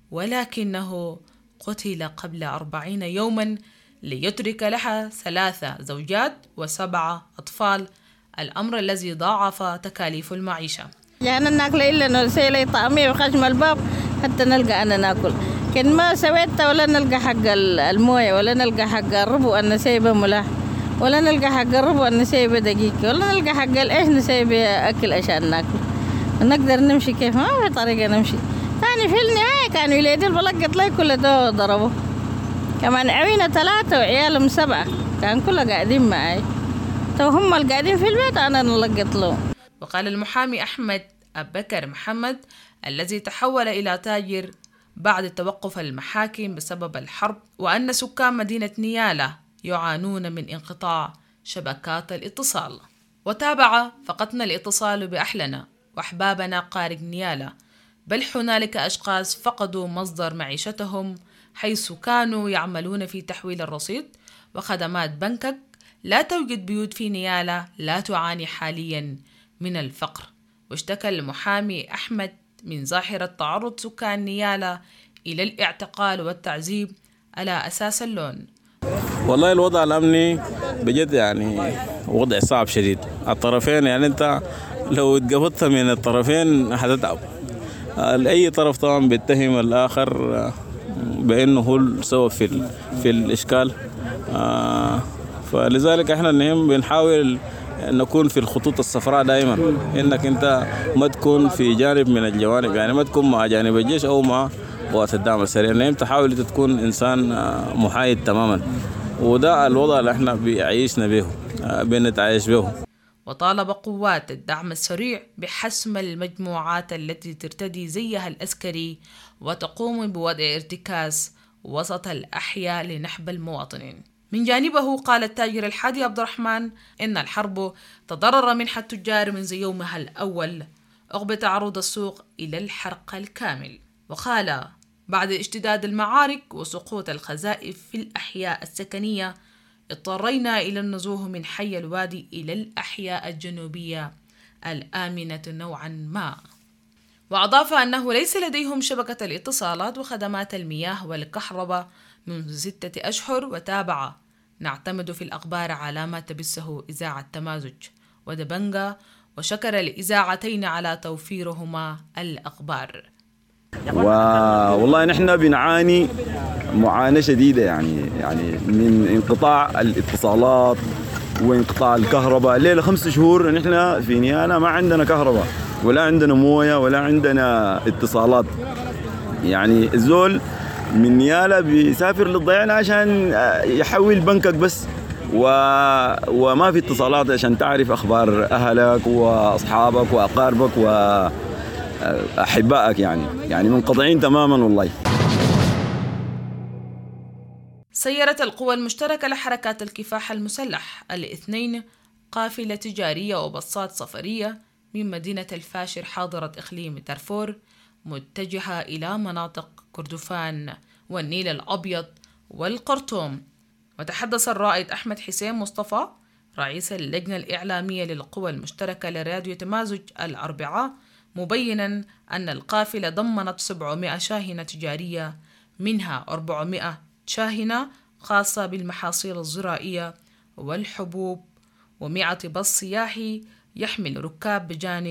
ولكنه قتل قبل أربعين يوما ليترك لها ثلاثة زوجات وسبعة أطفال، الأمر الذي ضاعف تكاليف المعيشة. يعني ناكل إلا نرسل لي طعمية وخشم الباب حتى نلقى أنا ناكل، كن ما سويت ولا نلقى حق الموية ولا نلقى حق الربو أن سيبه ملاح، ولا نلقى حق الربو أن سيبه دقيقة، ولا نلقى حق الإيش نسيبه أكل عشان ناكل، نقدر نمشي كيف ما في طريقة نمشي. ثاني في النهاية كانوا يليدين بلقط لي كل ده ضربوا، كمان عوينا ثلاثة وعيالهم سبعة كان كلها قاعدين معي، تو هم القاعدين في البيت أنا نلقط لهم. وقال المحامي أحمد أبكر محمد الذي تحول إلى تاجر بعد توقف المحاكم بسبب الحرب، وأن سكان مدينة نيالا يعانون من انقطاع شبكات الاتصال. وتابع فقدنا الاتصال بأهلنا وأحبابنا خارج نيالا، بل هنالك أشخاص فقدوا مصدر معيشتهم حيث كانوا يعملون في تحويل الرصيد وخدمات بنكك. لا توجد بيوت في نيالا لا تعاني حاليا من الفقر. واشتكى المحامي أحمد من ظاهرة تعرض سكان نيالا إلى الاعتقال والتعذيب على أساس اللون. والله الوضع الأمني بجد يعني وضع صعب شديد الطرفين، يعني أنت لو اتقفت من الطرفين هتتعب. أي طرف طبعا بيتهم الآخر بأنه هو السبب في في الإشكال، فلذلك احنا النهم بنحاول نكون في الخطوط الصفراء دائما، انك انت ما تكون في جانب من الجوانب، يعني ما تكون مع جانب الجيش او مع قوات الدعم السريع، النهم تحاول تكون انسان محايد تماما، وده الوضع اللي احنا بيعيشنا به بنتعايش به. وطالب قوات الدعم السريع بحسم المجموعات التي ترتدي زيها العسكري وتقوم بوضع ارتكاز وسط الأحياء لنحب المواطنين. من جانبه قال التاجر الحادي عبد الرحمن إن الحرب تضرر منها التجار منذ يومها الأول عقب تعرض السوق إلى الحرق الكامل. وقال بعد اشتداد المعارك وسقوط الخزائف في الأحياء السكنية اضطرينا إلى النزوح من حي الوادي إلى الأحياء الجنوبية الآمنة نوعا ما. وأضاف أنه ليس لديهم شبكة الاتصالات وخدمات المياه والكهرباء منذ ستة أشهر. وتابع نعتمد في الأخبار على ما تبثه إذاعة تمازج ودبنجا، وشكر الإذاعتين على توفيرهما الأخبار. والله نحن بنعاني معاناة شديدة يعني يعني من انقطاع الاتصالات وانقطاع الكهرباء. ليلة خمس شهور نحن في نيالا ما عندنا كهرباء ولا عندنا موية ولا عندنا اتصالات. يعني الزول من نيالا بيسافر للضيعان عشان يحول بنكك بس، و... وما في اتصالات عشان تعرف أخبار أهلك وأصحابك وأقاربك وأحبائك، يعني يعني منقطعين تماما والله. سيرت القوى المشتركة لحركات الكفاح المسلح الاثنين قافلة تجارية وباصات سفرية من مدينة الفاشر حاضرة إقليم دارفور متجهة إلى مناطق كردفان والنيل الأبيض والقرطوم. وتحدث الرائد أحمد حسين مصطفى رئيس اللجنة الإعلامية للقوى المشتركة لراديو تمازج الأربعاء مبينا أن القافلة ضمنت سبعمائة شاحنة تجارية، منها أربعمائة شاحنة خاصة بالمحاصيل الزراعية والحبوب، ومئة باص سياحي يحمل ركاب بجانب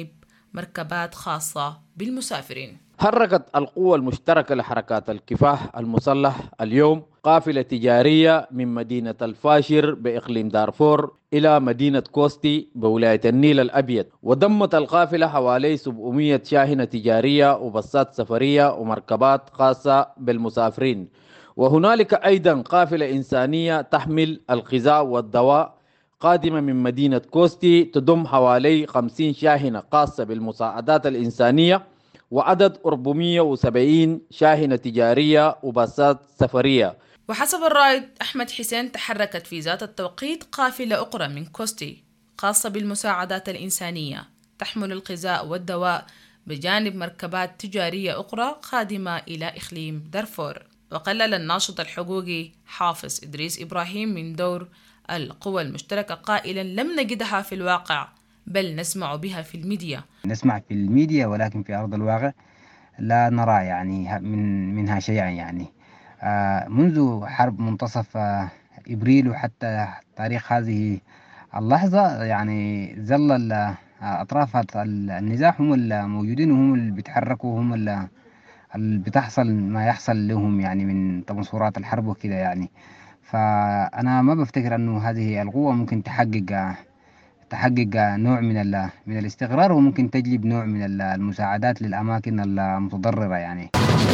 مركبات خاصة بالمسافرين. حركت القوى المشتركة لحركات الكفاح المسلح اليوم قافلة تجارية من مدينة الفاشر بإقليم دارفور إلى مدينة كوستي بولاية النيل الأبيض، وضمت القافلة حوالي سبعمائة شاحنة تجارية وبصات سفرية ومركبات خاصة بالمسافرين. وهنالك أيضا قافلة إنسانية تحمل الغذاء والدواء قادمة من مدينة كوستي تضم حوالي خمسين شاحنة خاصة بالمساعدات الإنسانية وعدد أربعمائة وسبعين شاحنة تجارية وباصات سفرية. وحسب الرائد أحمد حسين تحركت في ذات التوقيت قافلة أخرى من كوستي خاصة بالمساعدات الإنسانية تحمل الغذاء والدواء بجانب مركبات تجارية أخرى قادمة إلى إقليم دارفور. وقلل الناشط الحقوقي حافظ إدريس إبراهيم من دور القوى المشتركة قائلا لم نجدها في الواقع بل نسمع بها في الميديا. نسمع في الميديا ولكن في أرض الواقع لا نرى يعني من منها شيئا. يعني آه منذ حرب منتصف آه إبريل وحتى تاريخ هذه اللحظة يعني ظل أطراف النزاع هم الموجودين وهم اللي بيتحركوا هم اللي بتحصل ما يحصل لهم يعني من تنصرات الحرب وكده يعني. فأنا ما بفتكر أنه هذه القوة ممكن تحقق تحقق نوع من من الاستقرار وممكن تجلب نوع من المساعدات للأماكن المتضررة يعني.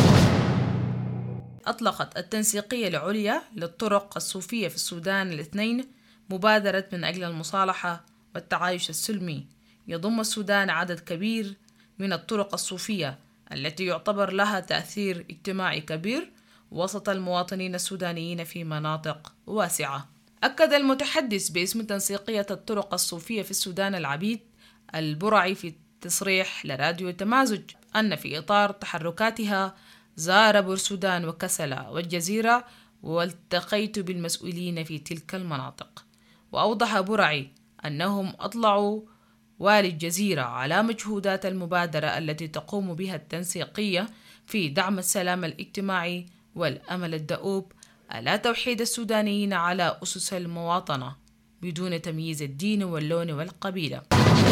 أطلقت التنسيقية العليا للطرق الصوفية في السودان الاثنين مبادرة من أجل المصالحة والتعايش السلمي يضم السودان عدد كبير من الطرق الصوفية التي يعتبر لها تأثير اجتماعي كبير وسط المواطنين السودانيين في مناطق واسعة. أكد المتحدث باسم تنسيقية الطرق الصوفية في السودان العبيد البرعي في تصريح لراديو تمازج أن في إطار تحركاتها زار بورسودان وكسلا والجزيرة والتقيت بالمسؤولين في تلك المناطق. وأوضح برعي أنهم أطلعوا والي الجزيرة على مجهودات المبادرة التي تقوم بها التنسيقية في دعم السلام الاجتماعي والأمل الدؤوب على توحيد السودانيين على أسس المواطنة بدون تمييز الدين واللون والقبيلة.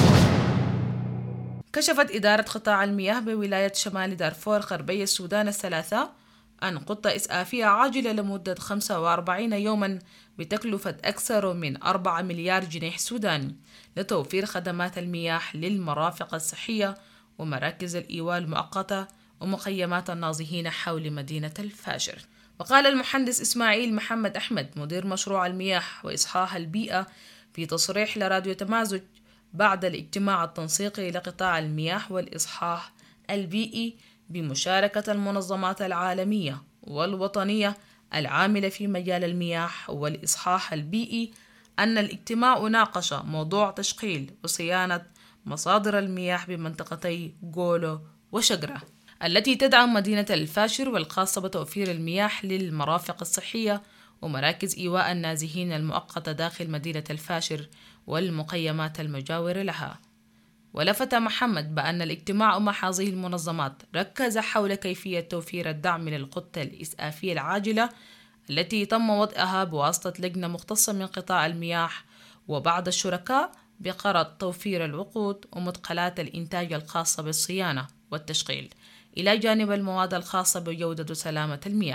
كشفت إدارة قطاع المياه بولاية شمال دارفور غربي السودان الثلاثاء عن خطة إسعافية عاجلة لمدة خمسة وأربعين يوما بتكلفة أكثر من أربعة مليار جنيه سوداني لتوفير خدمات المياه للمرافق الصحية ومراكز الإيواء المؤقتة ومخيمات النازحين حول مدينة الفاشر. وقال المهندس إسماعيل محمد أحمد مدير مشروع المياه وإصحاح البيئة في تصريح لراديو تمازج بعد الاجتماع التنسيقي لقطاع المياه والإصحاح البيئي بمشاركة المنظمات العالمية والوطنية العاملة في مجال المياه والإصحاح البيئي أن الاجتماع ناقش موضوع تشغيل وصيانة مصادر المياه بمنطقتي غولو وشجرة التي تدعم مدينة الفاشر والخاصة بتوفير المياه للمرافق الصحية ومراكز إيواء النازحين المؤقتة داخل مدينة الفاشر والمقيمات المجاورة لها. ولفت محمد بأن الاجتماع مع هذه المنظمات ركز حول كيفية توفير الدعم للخطة الإسعافية العاجلة التي تم وضعها بواسطة لجنة مختصة من قطاع المياه وبعض الشركاء بغرض توفير الوقود ومدخلات الإنتاج الخاصة بالصيانة والتشغيل إلى جانب المواد الخاصة بجودة وسلامة المياه.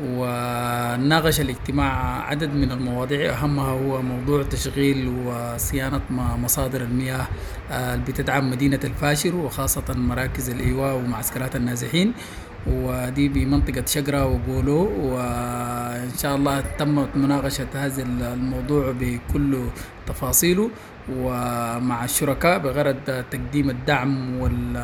وناقش الاجتماع عدد من المواضيع أهمها هو موضوع تشغيل وصيانة مصادر المياه اللي بتدعم مدينة الفاشر وخاصة مراكز الإيواء ومعسكرات النازحين ودي بمنطقة شجرة وبولو. وإن شاء الله تمت مناقشة هذا الموضوع بكل تفاصيله ومع الشركاء بغرض تقديم الدعم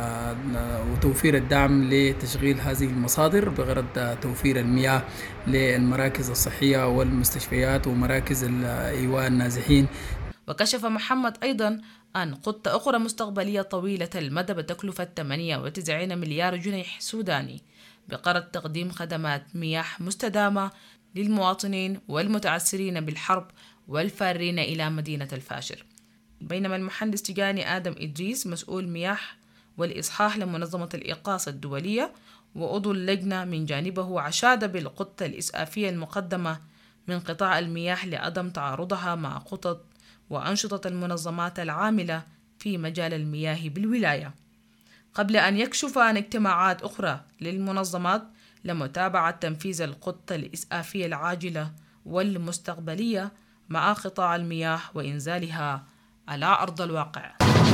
وتوفير الدعم لتشغيل هذه المصادر بغرض توفير المياه للمراكز الصحية والمستشفيات ومراكز الإيواء النازحين. وكشف محمد أيضا عن خطة أخرى مستقبلية طويلة المدى بتكلفة ثمانية وتسعين مليار جنيه سوداني بغرض تقديم خدمات مياه مستدامة للمواطنين والمتعثرين بالحرب والفارين إلى مدينة الفاشر. بينما المهندس تجاني آدم إدريس مسؤول مياه والإصحاح لمنظمة الإقاصة الدولية وعضو اللجنة من جانبه أشاد بالخطة الإسعافية المقدمة من قطاع المياه لعدم تعارضها مع خطط وأنشطة المنظمات العاملة في مجال المياه بالولاية. قبل أن يكشف عن اجتماعات أخرى للمنظمات لمتابعة تنفيذ الخطة الإسعافية العاجلة والمستقبلية مع قطاع المياه وإنزالها على أرض الواقع.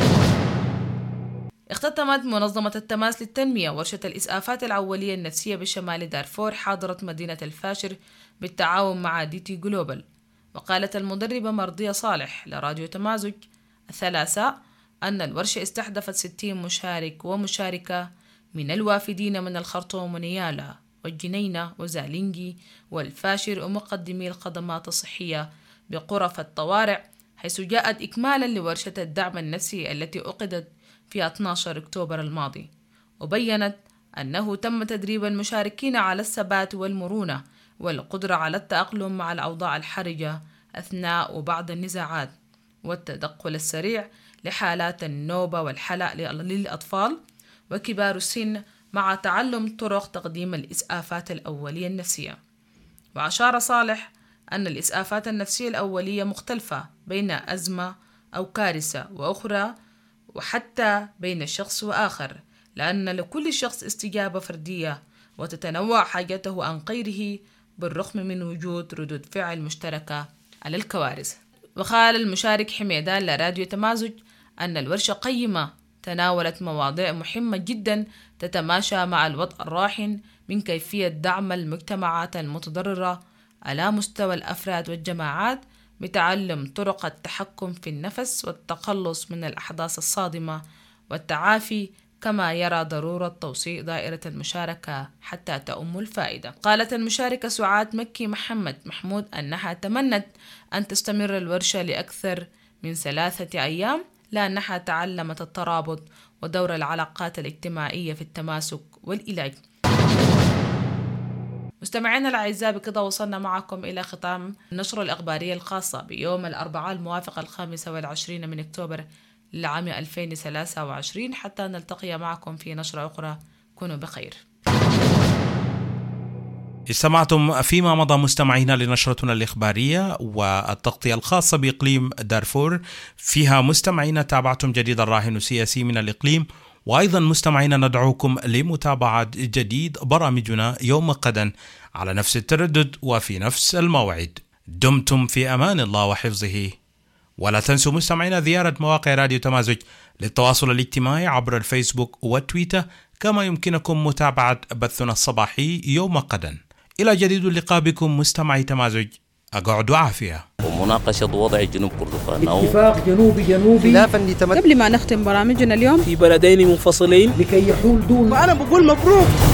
اختتمت منظمة التماس للتنمية ورشة الإسعافات الأولية النفسية بشمال دارفور حاضرة مدينة الفاشر بالتعاون مع دي تي جلوبال. وقالت المدربة مرضية صالح لراديو تمازج الثلاثاء أن الورشة استهدفت ستين مشارك ومشاركة من الوافدين من الخرطوم ونيالا والجنينة وزالينجي والفاشر ومقدمي الخدمات الصحية بغرف الطوارئ، حيث جاءت إكمالا لورشة الدعم النفسي التي عقدت في اثني عشر أكتوبر الماضي. وبيّنت أنه تم تدريب المشاركين على الثبات والمرونة والقدرة على التأقلم مع الأوضاع الحرجة أثناء وبعد النزاعات والتدخل السريع لحالات النوبة والحلق للأطفال وكبار السن، مع تعلم طرق تقديم الإسعافات الأولية النفسية. وأشار صالح أن الإسعافات النفسية الأولية مختلفة بين أزمة أو كارثة وأخرى، وحتى بين شخص وآخر، لأن لكل شخص استجابة فردية وتتنوع حاجته عن غيره بالرغم من وجود ردود فعل مشتركة على الكوارث. وقال المشارك حميدان لراديو تمازج أن الورشة قيمة تناولت مواضيع مهمة جدا تتماشى مع الوضع الراهن من كيفية دعم المجتمعات المتضررة على مستوى الأفراد والجماعات بتعلم طرق التحكم في النفس والتخلص من الأحداث الصادمة والتعافي، كما يرى ضرورة توسيع دائرة المشاركة حتى تؤم الفائدة. قالت المشاركة سعاد مكي محمد محمود أنها تمنت أن تستمر الورشة لأكثر من ثلاثة أيام، لأنها تعلمت الترابط ودور العلاقات الاجتماعية في التماسك والعلاج. مستمعينا الأعزاء، بكذا وصلنا معكم إلى ختام النشرة الإخبارية الخاصة بيوم الأربعاء الموافق الخامس والعشرين من أكتوبر لعام ألفين وثلاثة وعشرين. حتى نلتقي معكم في نشرة أخرى، كونوا بخير. استمعتم فيما مضى مستمعينا لنشرتنا الإخبارية والتغطية الخاصة بإقليم دارفور، فيها مستمعينا تابعتم جديد الراهن السياسي من الإقليم، وأيضا مستمعينا ندعوكم لمتابعة جديد برامجنا يوم غدا على نفس التردد وفي نفس الموعد. دمتم في أمان الله وحفظه، ولا تنسوا مستمعينا زيارة مواقع راديو تمازج للتواصل الاجتماعي عبر الفيسبوك والتويتر، كما يمكنكم متابعة بثنا الصباحي يوم غدا. إلى جديد اللقاء بكم مستمعي تمازج، أقعدوا عافية. ومناقشة وضع جنوب كردفان اتفاق جنوبي جنوبي خلافا لتمت قبل ما نختم برامجنا اليوم في بلدين منفصلين لكي يحول دون، وأنا بقول مبروك.